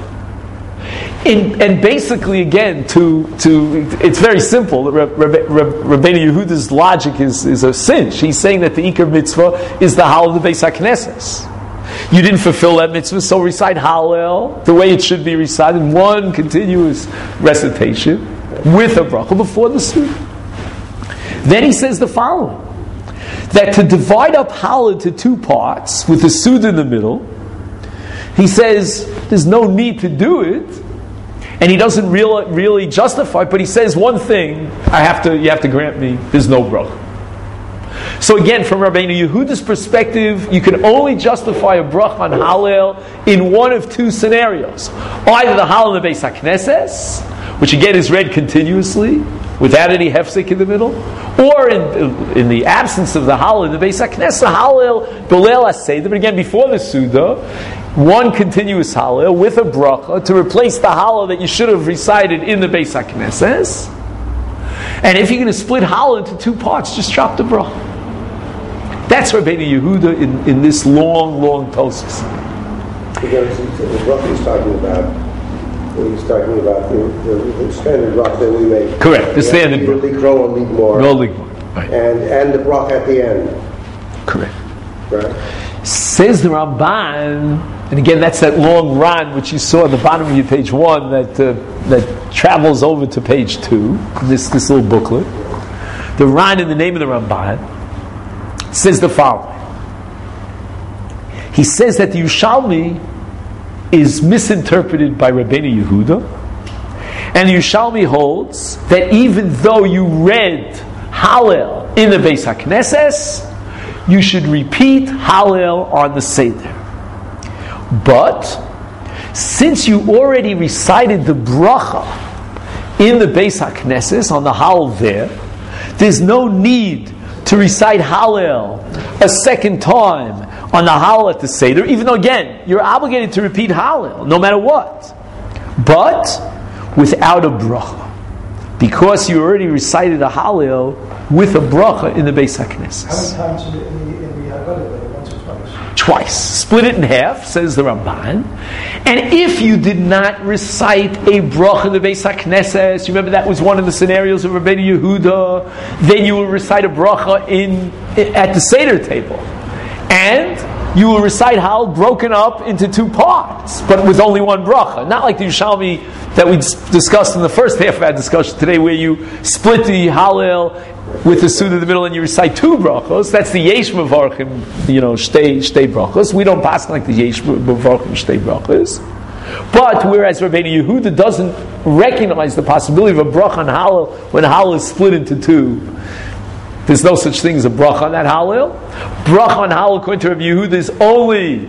And basically, again, it's very simple. Rabbeinu Yehuda's logic is a cinch. He's saying that the Iker mitzvah is the Hallel of the Beis HaKnesses. You didn't fulfill that mitzvah, so recite Hallel the way it should be recited, in one continuous recitation with a bracha before the suda. Then he says the following: that to divide up Hallel into two parts with the suda in the middle, he says there's no need to do it. And he doesn't really justify, but he says one thing, you have to grant me, there's no bracha. So again, from Rabbeinu Yehuda's perspective, you can only justify a bracha on Hallel in one of two scenarios. Either the Hallel in the Beis HaKnesses, which again is read continuously, without any hefsek in the middle, or in the absence of the Hallel in the Beis HaKnesses, Hallel B'Leil HaSeder, but again before the Suda, one continuous Hallel with a bracha to replace the Hallel that you should have recited in the Beis HaKnesses. And if you're going to split Hallel into two parts, just drop the bracha. That's Rabbeinu Yehuda in this long Tosfos. The bracha he's talking about. He's talking about the standard bracha that we make. Correct. The standard bracha. Likro and Ligmor. Right. And the bracha at the end. Correct. Right. Says the Ramban, and again that's that long Ran which you saw at the bottom of your page 1 that travels over to page 2. This little booklet. The Ran in the name of the Ramban says the following. He says that the Yerushalmi is misinterpreted by Rabbeinu Yehuda, and the Yerushalmi holds that even though you read Hallel in the Beis HaKnesses, you should repeat Hallel on the Seder. But since you already recited the bracha in the Beis HaKnesses on the Hallel there, there's no need to recite Hallel a second time on the Hallel at the Seder, even though, again, you're obligated to repeat Hallel, no matter what. But without a bracha. Because you already recited a Hallel with a bracha in the Beis HaKnesses. How many times in the Haggadah? Once or twice? Twice. Split it in half, says the Ramban. And if you did not recite a bracha in the Beis HaKnesses, you remember that was one of the scenarios of Rabbeinu Yehuda, then you will recite a bracha at the Seder table. And you will recite Hallel broken up into two parts, but with only one bracha. Not like the Yerushalmi that we discussed in the first half of our discussion today, where you split the Hallel with the Suda in the middle and you recite two brachos. That's the Yesh Mevarchim, shtei brachos. We don't pass like the Yesh Mevarchim shtei brachos. But whereas Rabbeinu Yehuda doesn't recognize the possibility of a bracha on Hallel when Hallel is split into two, there's no such thing as a bracha on that Hallel. Bracha on Hallel, according to Rabbi Yehuda, is only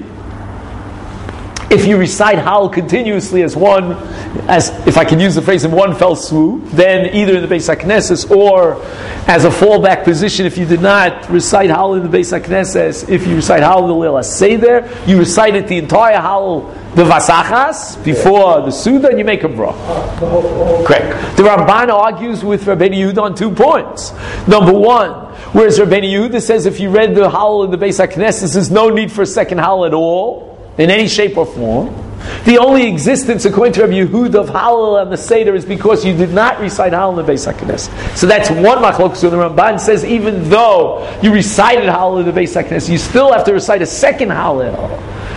if you recite Hallel continuously as if I can use the phrase, in one fell swoop, then either in the Beis HaKnesses or as a fallback position, if you did not recite Hallel in the Beis HaKnesses, if you recite Hallel in the Leil HaSeder, you recite it the entire Hallel, the Vasachas, before the Suda, and you make a bracha. Correct. The Ramban argues with Rabbeinu Yehuda on 2 points. Number one, whereas Rabbeinu Yehuda says if you read the Hallel in the Beis HaKnesses, there's no need for a second Hallel at all, in any shape or form. The only existence, according to Rabbi Yehuda, of Hallel and the Seder is because you did not recite Hallel in the Beis HaKnesses. So that's one machlokes. So the Ramban says even though you recited Hallel in the Beis HaKnesses, you still have to recite a second Hallel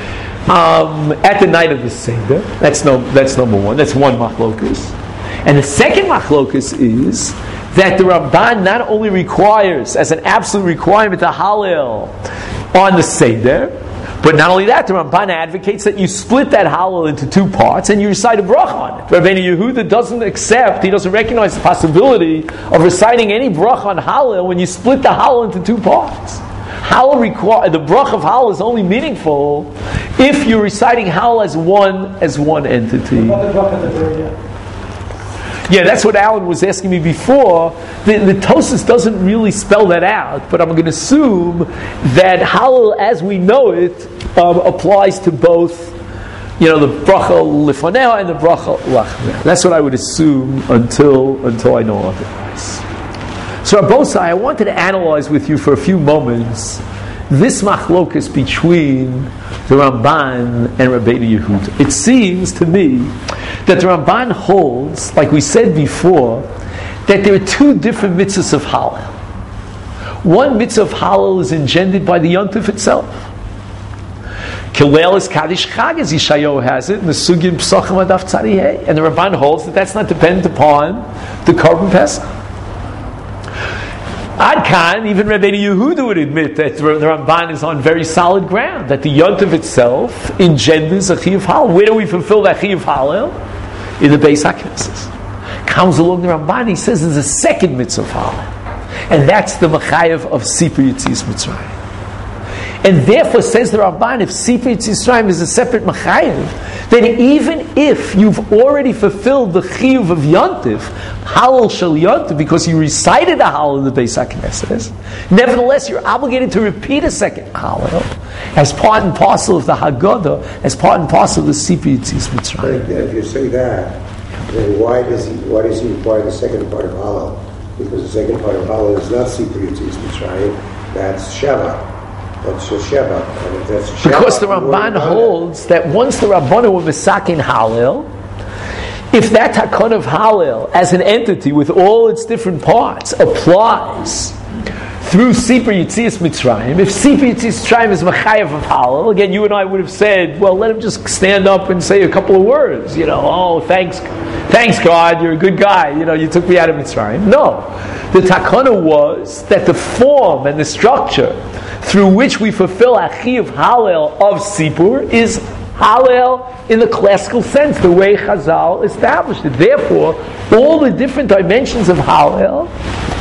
at the night of the Seder. That's number one. That's one machlokes. And the second machlokes is that the Ramban not only requires, as an absolute requirement, the Hallel on the Seder, but not only that, the Ramban advocates that you split that Hallel into 2 parts and you recite a bracha on it. Rabbeinu Yehuda doesn't recognize the possibility of reciting any bracha on Hallel when you split the Hallel into 2 parts. The bracha of Hallel is only meaningful if you're reciting Hallel as one entity. Yeah, that's what Alan was asking me before. The Tosas doesn't really spell that out, but I'm going to assume that Hallel, as we know it, applies to both, the bracha lifoneo and the bracha lachmeh. That's what I would assume until I know otherwise. So Rabbosai, I wanted to analyze with you for a few moments this machlokus between the Ramban and Rabbeinu Yehuda. It seems to me that the Ramban holds, like we said before, that there are 2 different mitzvahs of Hallel. One mitzvah of Hallel is engendered by the Yontif itself. Kilel is Kaddish Chag, as Yeshayahu has it, in the Sugim Psachim Adaf Tzadihei. And the Ramban holds that that's not dependent upon the Korban Pesach. Adkan, even Rabbeinu Yehuda would admit that the Ramban is on very solid ground, that the Yontif itself engenders a Chiyuv Hallel. Where do we fulfill that Chiyuv Hallel? In the Beis HaKnesses. Comes along the Ramban, he says there's a second mitzvah of Hallel, and that's the Mechayev of Sipur Yetzias Mitzrayim. And therefore, says the Ramban, if Sipur Yetzias Mitzrayim is a separate Mechayev, then even if you've already fulfilled the Chiyuv of Yontif, Hallel Shel Yontif, because you recited the Hallel in the Beis HaKnesses, nevertheless, you're obligated to repeat a second Hallel as part and parcel of the Haggadah, as part and parcel of the Sipur Yetzias Mitzrayim. If you say that, then why does he require the second part of Hallel? Because the second part of Hallel is not Sipur Yetzias Mitzrayim, that's Sheva. That's Sheva. Because the Ramban holds that once the Rabbanu were Mesakin Hallel, if that Takon of Hallel as an entity with all its different parts applies through Sipur Yetzias Mitzrayim, if Sipur Yetzias Mitzrayim is Mechayev of Hallel, again, you and I would have said, well, let him just stand up and say a couple of words, thanks God, you're a good guy, you took me out of Mitzrayim. No, the Takana was that the form and the structure through which we fulfill Achi of Hallel of Sipur is Hallel in the classical sense, the way Chazal established it. Therefore, all the different dimensions of Hallel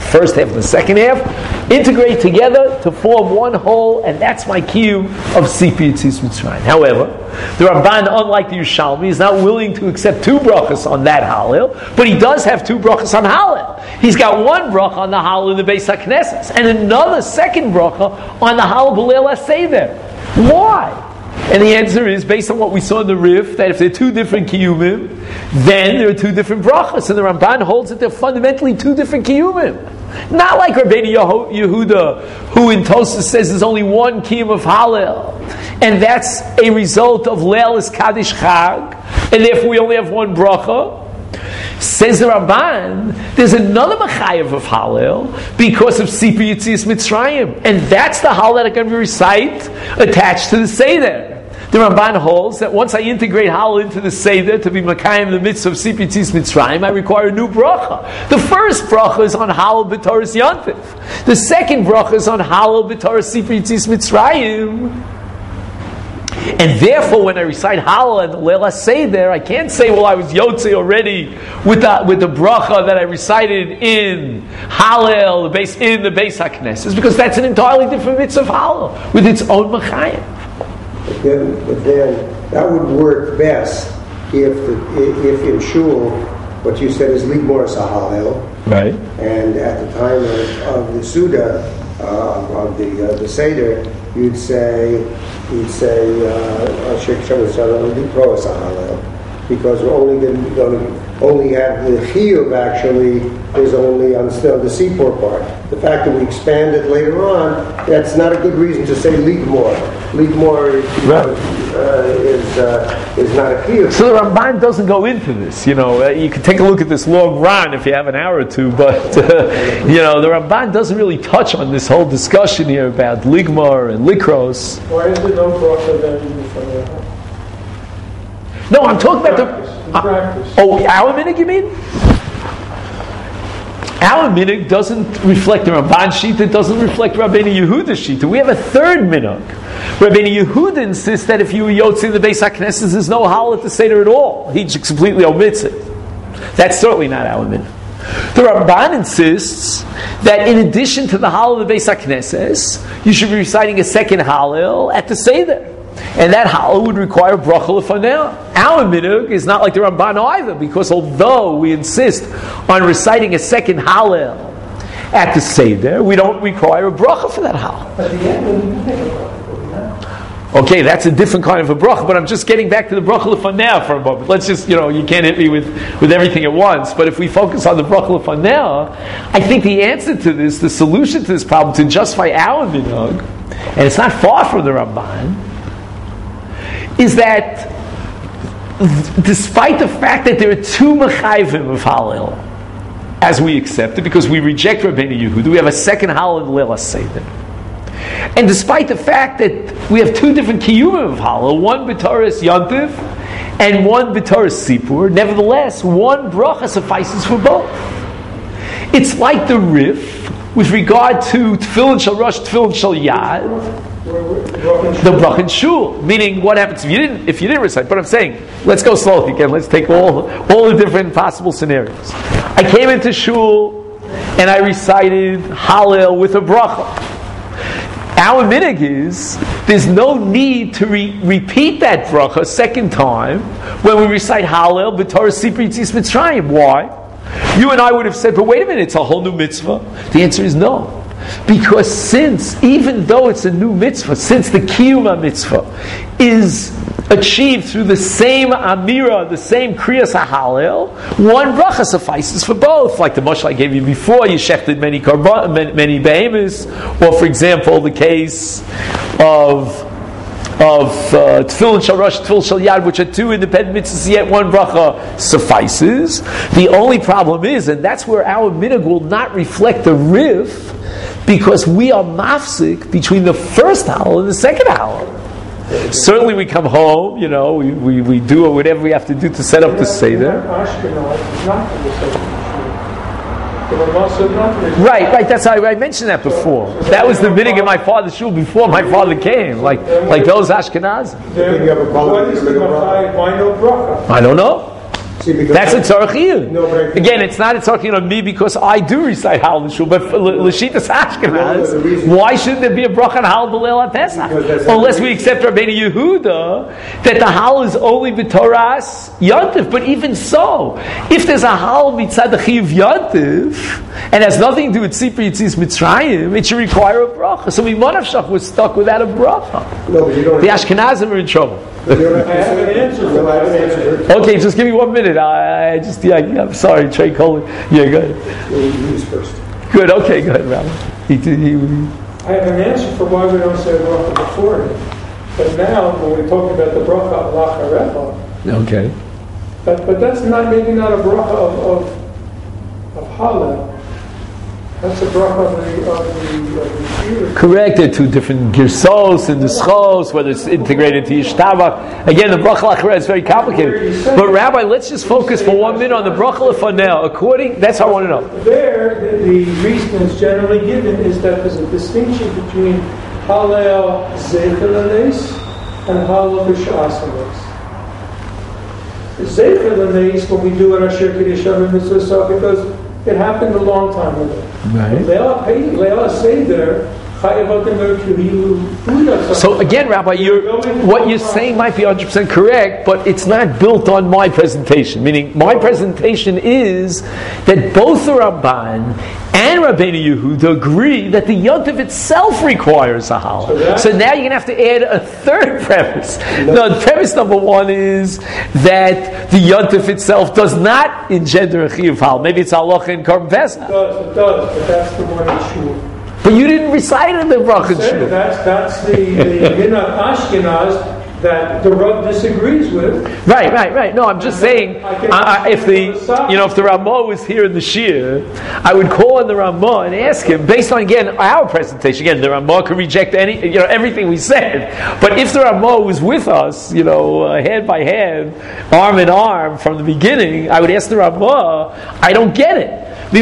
first half and the second half, integrate together to form one whole, and that's my kiyum of Sipi Yitzis Mitzrayim. However, the Ramban, unlike the Yerushalmi, is not willing to accept two brachas on that Hallel, but he does have two brachas on Hallel. He's got one bracha on the Hallel in the Beis HaKnesses, and another second bracha on the Hallel B'Leil HaSeder. Why? And the answer is, based on what we saw in the Rif, that if they're two different kiyumim, then there are two different brachas. And the Ramban holds that they're fundamentally two different kiyumim. Not like Rabbeinu Yehuda, who in Tosas says there's only one kiyum of Hallel. And that's a result of Leil is Kaddish Chag, and therefore we only have one bracha. Says the Ramban, there's another Machayev of Hallel because of Sipi Yitzias Mitzrayim. And that's the Hallel that I can recite attached to the Seder. The Ramban holds that once I integrate Hallel into the Seder to be Makayim the mitzvah of Sipi Yitzias Mitzrayim, I require a new bracha. The first bracha is on Hallel B'Toras Yontif. The second bracha is on Hallel B'Toras Sipi Yitzias Mitzrayim. And therefore, when I recite Hallel and the Leil HaSeder, I can't say, well, I was Yotze already with the bracha that I recited in Hallel, in the Beis HaKnesses, because that's an entirely different mitzvah of Hallel, with its own Machayim. But then that would work best if in Shul, what you said is Ligmor Hallel. Right. And at the time of the Suda, of the Seder, you'd say because we're only going to only have the chiyuv actually is only on still the Sipor part. The fact that we expand it later on, that's not a good reason to say Ligmor. Ligmor is not a chiyuv. So the Ramban doesn't go into this. You can take a look at this long run if you have an hour or two, but the Ramban doesn't really touch on this whole discussion here about Ligmor and Likros. Why is there no bracha then? No, I'm talking about the practice. Our minhag, you mean? Our minhag doesn't reflect the Ramban sheet. It doesn't reflect Rabbeinu Yehuda's sheet. We have a third minhag. Rabbeinu Yehuda insists that if you were Yotze in the Beis HaKnesses, there's no Hallel at the Seder at all. He just completely omits it. That's certainly not our minhag. The Ramban insists that in addition to the Hallel of the Beis HaKnesses, you should be reciting a second Hallel at the Seder. And that Hallel would require bracha lefanei. Our minhag is not like the Ramban either, because although we insist on reciting a second Hallel at the Seder, we don't require a bracha for that Hallel. At the end, when you take a bracha. Okay, that's a different kind of a bracha, but I'm just getting back to the bracha lefanei for a moment. Let's just, you can't hit me with everything at once, but if we focus on the bracha lefanei, I think the answer to this, the solution to this problem, to justify our minhag, and it's not far from the Ramban, is that despite the fact that there are two mechayvim of Hallel, as we accept it, because we reject Rabbeinu Yehuda, we have a second Hallel in Leil HaSeder. And despite the fact that we have two different kiyumim of Hallel, one b'Toras Yontif and one b'Toras Sipur, nevertheless, one bracha suffices for both. It's like the Rif with regard to Tefillin Shel Rosh, Tefillin Shel Yad, the bracha in Shul, meaning what happens if you didn't recite. But I'm saying, let's go slowly again. Let's take all the different possible scenarios. I came into Shul and I recited Hallel with a bracha. Our minhag is there's no need to repeat that bracha a second time when we recite Hallel b'Toras Sipi Yitzias Mitzrayim. Why? You and I would have said, but wait a minute, it's a whole new mitzvah. The answer is no. Because even though it's a new mitzvah, since the Kiyuma mitzvah is achieved through the same Amira, the same Kriyas HaHallel, one bracha suffices for both. Like the mashal I gave you before, you shechted many behemoths, or for example, the case of Tefillin Shel Rosh, Tefillin Shel Yad, which are two independent mitzvahs, yet one bracha suffices. The only problem is, and that's where our minhag will not reflect the Rif, because we are mafsik between the first Hallel and the second Hallel. Certainly we come home, we do whatever we have to do to set up the Seder. Right, that's how I mentioned that before. That was the minhag in my father's shul before my father came, like those Ashkenazim. What is the Machai? Why no bracha? I don't know. That's a tzarech iyun. No, again, it's not a tzarech iyun on me because I do recite Hal L'shul, but L'shitas Ashkenaz, why shouldn't there be a bracha on Hal B'leil HaPesach? Unless we accept Rabbeinu Yehuda that the Hal is only b'Toras Yontif. But even so, if there's a Hal mitzad the Chiyuv Yontif and has nothing to do with Sipur Yitzis Mitzrayim, it should require a bracha. So we're stuck without a bracha. No, but you don't. The Ashkenazim are in trouble. I have an answer. Okay, just give me 1 minute. I'm sorry, Trey Coley. Yeah, go ahead. Use first. Good, okay, go ahead, Rabbi. I have an answer for why we don't say bracha before it. But now, when we're talking about the bracha lacharecha, okay. But that's maybe not a bracha of Hallel. That's a bracha of the correct, there are two different girsos and the schos, whether it's integrated into Yishtavach. Again, the bracha lachare is very complicated. But Rabbi, let's just focus for 1 minute on the bracha lefanel. That's how I want to know. There, the reason that's generally given is that there's a distinction between Hallel Zecher L'Neis and Hallel B'Shas L'Neis. Zecher L'Neis, when we do it Asher Kiddush Shavim Mitzvah, because it happened a long time ago. Right. Leila Seder. So again, Rabbi, what you're saying might be 100% correct, but it's not built on my presentation. Meaning, my presentation is that both the Ramban and Rabbeinu Yehuda agree that the Yontif itself requires a Hal. So now you're going to have to add a third premise. No, premise number one is that the Yontif itself does not engender a Chiyuv Hal. Maybe it's halacha in Korban Pesach. It does, but that's the one issue. But you didn't recite in the bracha. That's the Minhag Ashkenaz that the Rav disagrees with. Right. No, I'm just saying, if the Ramah was here in the Shir, I would call on the Ramah and ask him, based on again our presentation. Again, the Ramah could reject everything we said. But if the Ramah was with us, hand by hand, arm in arm from the beginning, I would ask the Ramah. I don't get it.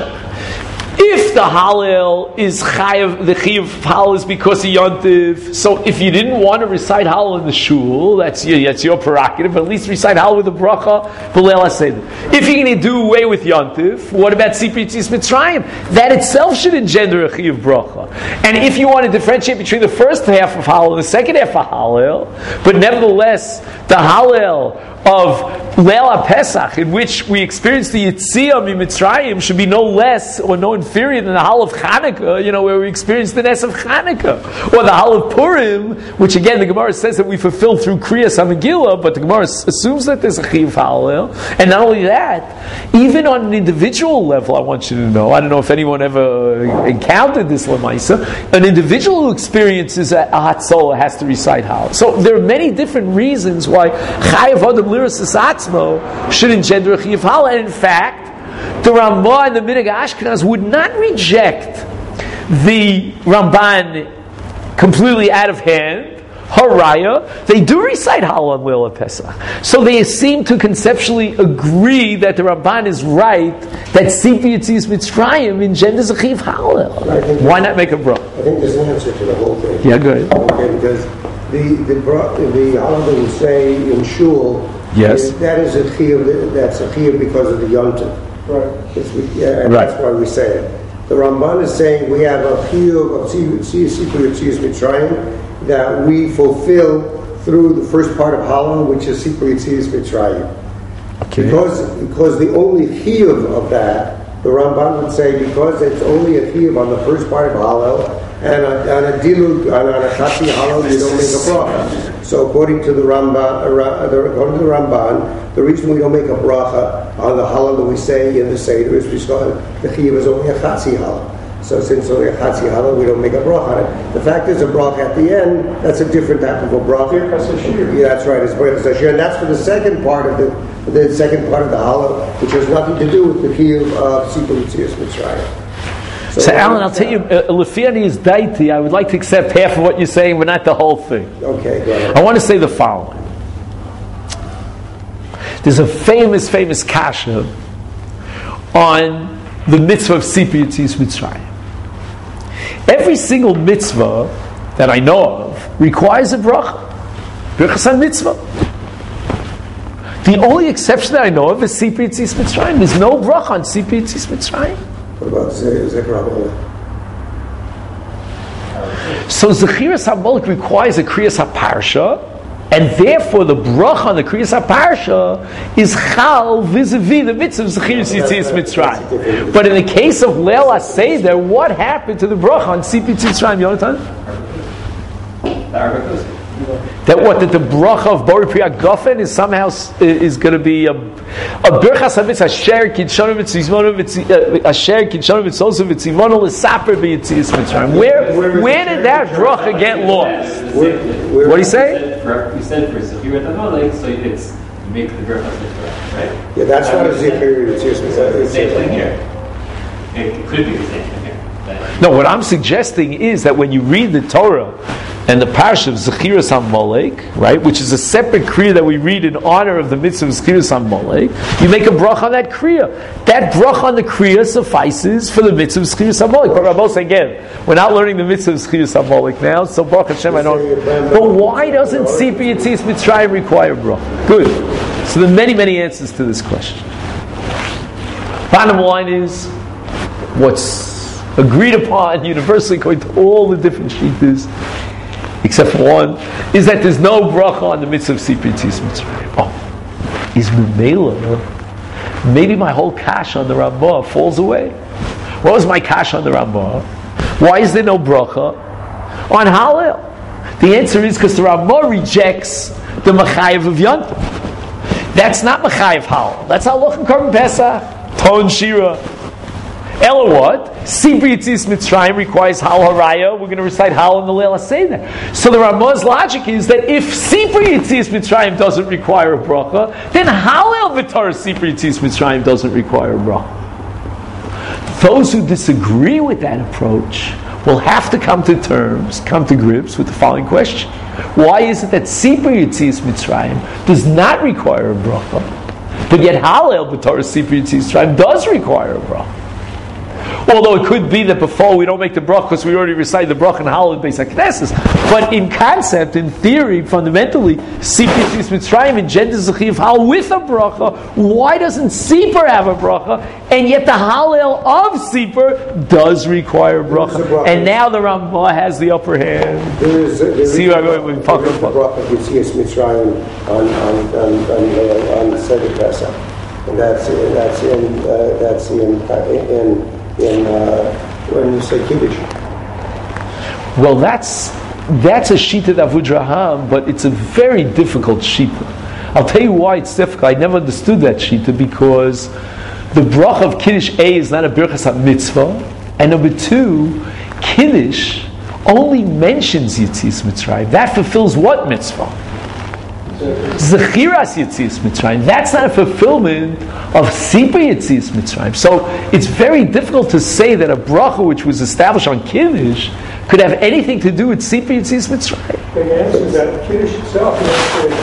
If the Hallel is Chayav, the Chiyuv Hallel is because of Yontif. So if you didn't want to recite Hallel in the shul, that's your prerogative. But at least recite Hallel with the bracha B'leil HaSeder. If you're going to do away with Yontif, what about Sipur Yitzis Mitzrayim? That itself should engender a Chiyuv bracha. And if you want to differentiate between the first half of Hallel and the second half of Hallel, but nevertheless the Hallel of Leil HaPesach, in which we experience the Yetziah Mitzrayim, should be no less or no inferior than the Hal of Chanukah, where we experience the Ness of Chanukah, or the Hal of Purim, which again the Gemara says that we fulfill through Kriyas HaMegillah, but the Gemara assumes that there's a Chiyuv Hallel. And not only that, even on an individual level, I want you to know, I don't know if anyone ever encountered this Lamaisa, an individual who experiences a Hatzolah has to recite Hallel. So there are many different reasons why Chayav Adam Liras Atzmo should engender a Chiyuv Hallel. And in fact, the Ramah and the Minhag Ashkenaz would not reject the Ramban completely out of hand. Haraya, they do recite Hallel on Leil HaPesach. So they seem to conceptually agree that the Ramban is right, that Sipur Yitzis Mitzrayim engenders a Chiyuv Hallel. Why not make a bracha? I think there's an answer to the whole thing. Yeah, go ahead. Okay, because the Hallel we say in Shul, yes, that is a Chiyuv, that's a Chiyuv because of the Yontif. Right. That's why we say it. The Ramban is saying we have a Chiyuv of Sipur Yitzis Mitzrayim that we fulfill through the first part of Hallel, which is Sipur Yitzis Mitzrayim. Okay. Because the only Chiyuv of that, the Ramban would say, because it's only a Chiyuv on the first part of Hallel, and on a Dilug, on a Chati Hallel, you don't make a bracha. So according to the Ramban, the reason we don't make a bracha on the Hallel that we say in the Seder is because the Chiyuv is only a Chati Hallel. So since only a Chatzi Hallel, we don't make a bracha on it. The fact is, a bracha at the end, that's a different type of a bracha. Yeah, that's right. It's Birchas Hashir, and that's for the second part of the second part of the Hallel, which has nothing to do with the Chiyuv of Sipur Yitzis Mitzrayim. So Alan, I'll tell you, Lefiani is daiti. I would like to accept half of what you're saying, but not the whole thing. Okay, go ahead. I want to say the following. There's a famous kasha on the mitzvah of Sipur Yitzis Mitzrayim. Every single mitzvah that I know of requires a bracha. Birchas mitzvah. The only exception that I know of is Sipur Yetzias Mitzrayim. There's no bracha on Sipur Yetzias Mitzrayim. What about Zecher HaMolech? So Zechiras HaMolech requires a Kriyas HaParsha, and therefore the bracha on the Kriyas HaParsha is chal vis-a-vis the mitzvah of Zechiras Yetzias Mitzrayim. But in the case of Leil HaSeder, what happened to the bracha on Sipur Yetzias Mitzrayim, Yonatan? That the bracha of Bori Pri HaGofen is somehow is going to be a birchas hamitz asher kidshonu v'tzivonu asher kidshonu v'tzosu v'tzivonu l'saper b'yetzias Mitzrayim. Where did that bracha get lost? What do you say? You said for Zechirat HaMolech, so it's make the birchas mitzvah, right? Yeah, that's not a Zecher Yetzias Mitzrayim. It's the same thing here. It could be the same thing here. No, what I'm suggesting is that when you read the Torah and the parsha of Zechiras HaMolech, right, which is a separate kriya that we read in honor of the mitzvah of Zechiras HaMolech, you make a bracha on that kriya. That bracha on the kriya suffices for the mitzvah of Zechiras HaMolech. But Rabbos, again, we're not learning the mitzvah of Zechiras HaMolech now, so Baruch Hashem, I don't. But why doesn't Sipur Yetzias Mitzrayim require bracha? Good. So there are many, many answers to this question. Bottom line is, what's agreed upon universally according to all the different shittas, except for one, is that there's no bracha on the mitzvah of Sipur Yetzias Mitzrayim. Oh, is Memela? Maybe my whole kash on the Rambah falls away. What was my kash on the Rambah? Why is there no bracha on Hallel? The answer is because the Rambah rejects the Machayev of Yontif. That's not Machayev Hallel. That's Halachim Korban Pesach, Ton Shira. Ella what? Sipur Yetzias Mitzrayim requires Hal Haraya. We're going to recite Hal in the Leil HaSeder. So the Ramah's logic is that if Sipur Yetzias Mitzrayim doesn't require a bracha, then Halel V'Torah Sipur Yetzias Mitzrayim doesn't require a bracha. Those who disagree with that approach will have to come to grips with the following question. Why is it that Sipur Yetzias Mitzrayim does not require a bracha, but yet Halel V'Torah Sipur Yetzias Mitzrayim does require a bracha? Although it could be that before we don't make the bracha because we already recite the bracha and Hallel in Beis HaKnesses. But in concept, in theory, fundamentally, Sipur Yetzias Mitzrayim engenders a Chiyuv Hallel with a bracha. Why doesn't Sipur have a bracha? And yet the Hallel of Sipur does require a bracha. And now the Rambah has the upper hand. See what I'm going to talk about? The bracha of Yetzias Mitzrayim on Seder Pesach. And that's in when you say Kiddush. Well, that's a shita of Avudraham, but it's a very difficult shita. I'll tell you why it's difficult. I never understood that shita because the bracha of Kiddush A is not a birchas mitzvah, and number two, Kiddush only mentions Yetzias Mitzrayim. That fulfills what mitzvah? Zechiras Yetzias Mitzrayim. That's not a fulfillment of Sipur Yetzias Mitzrayim. So it's very difficult to say that a bracha which was established on Kiddush could have anything to do with Sipur Yetzias Mitzrayim. The answer is that Kiddush itself is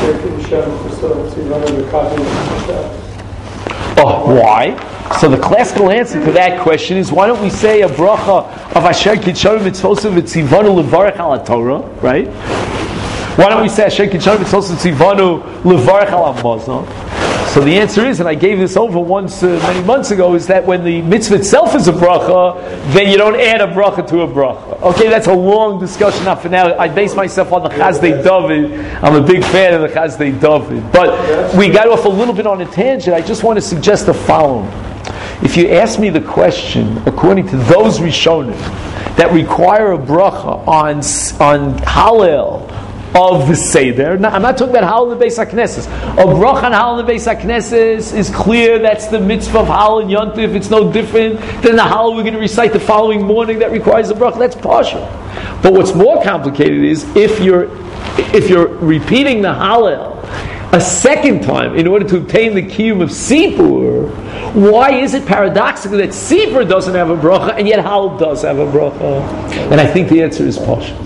why? So the classical answer to that question is, why don't we say a bracha of Asher Kidshonu Mitzvosav V'Tzivanu Levarech Al Torah, right? Why don't we say Asher Kidshonu Mitzvosav V'Tzivanu Levarech Al Hamazon? So the answer is, and I gave this over once many months ago, is that when the mitzvah itself is a bracha, then you don't add a bracha to a bracha. Okay, that's a long discussion. Now, for now, I base myself on the Chazdei David. I'm a big fan of the Chazdei David. But we got off a little bit on a tangent. I just want to suggest the following. If you ask me the question, according to those Rishonim that require a bracha on Hallel of the Seder. Now, I'm not talking about Hallel in the Beis HaKnesses. A bracha on Hallel in the Beis HaKnesses is clear. That's the mitzvah of Hallel and Yontif. It's no different than the Hallel we're going to recite the following morning that requires a bracha. That's partial. But what's more complicated is if you're repeating the Hallel a second time in order to obtain the kiyum of Sipur, why is it paradoxical that Sipur doesn't have a bracha and yet Hallel does have a bracha? And I think the answer is partial.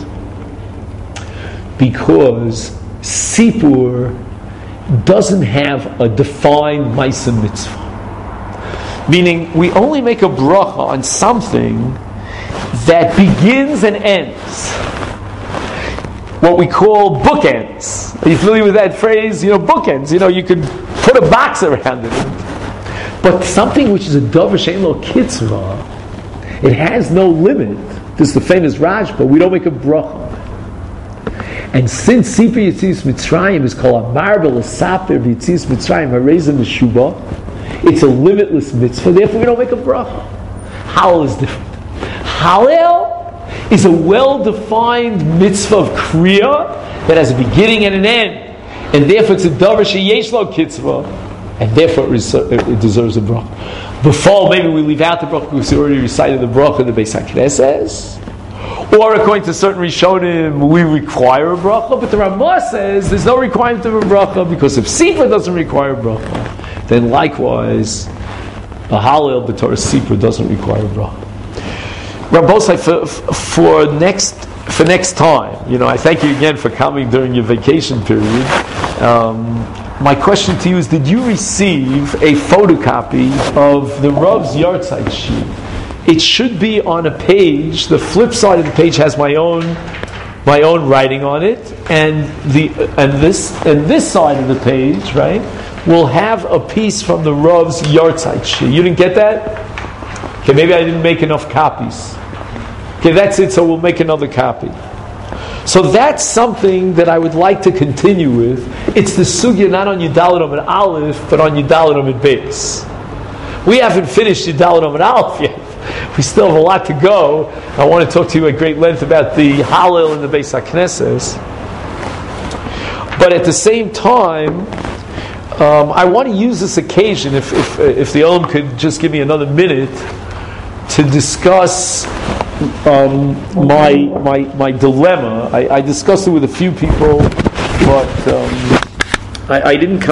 Because Sipur doesn't have a defined Maisa Mitzvah. Meaning, we only make a bracha on something that begins and ends. what we call bookends. Are you familiar with that phrase? Bookends. You could put a box around it. But something which is a davar she'ein lo kitzvah, it has no limit. This is the famous Rashba. We don't make a bracha. And since Sipur Yetzias Mitzrayim is called a marbel, a saper, Yetzias Mitzrayim, harezah meshuba, it's a limitless mitzvah, therefore we don't make a bracha. Hallel is different. Hallel is a well-defined mitzvah of kriya that has a beginning and an end. And therefore it's a davar sheyesh lo kitzvah. And therefore it deserves a bracha. Before, maybe we leave out the bracha because we already recited the bracha in the Beis HaKnesses. Or according to certain Rishonim, we require a bracha, but the Ramah says there's no requirement of a bracha because if Sipur doesn't require a bracha, then likewise a Hallel b'Torah Sipur doesn't require a bracha. Rabbosai, for next time, I thank you again for coming during your vacation period. My question to you is: did you receive a photocopy of the Rav's Yartzeit sheet? It should be on a page. The flip side of the page has my own writing on it, and this side of the page, right, will have a piece from the Rav's Yartzeit sheet. You didn't get that? Okay, maybe I didn't make enough copies. Okay, that's it. So we'll make another copy. So that's something that I would like to continue with. It's the sugya not on Yudalad Amud Aleph, but on Yudalad Amud Beis. We haven't finished Yudalad Amud Aleph yet. We still have a lot to go. I want to talk to you at great length about the Hallel in the Beis HaKnesses. But at the same time, I want to use this occasion, if the Olam could just give me another minute, to discuss my dilemma. I discussed it with a few people, but I didn't come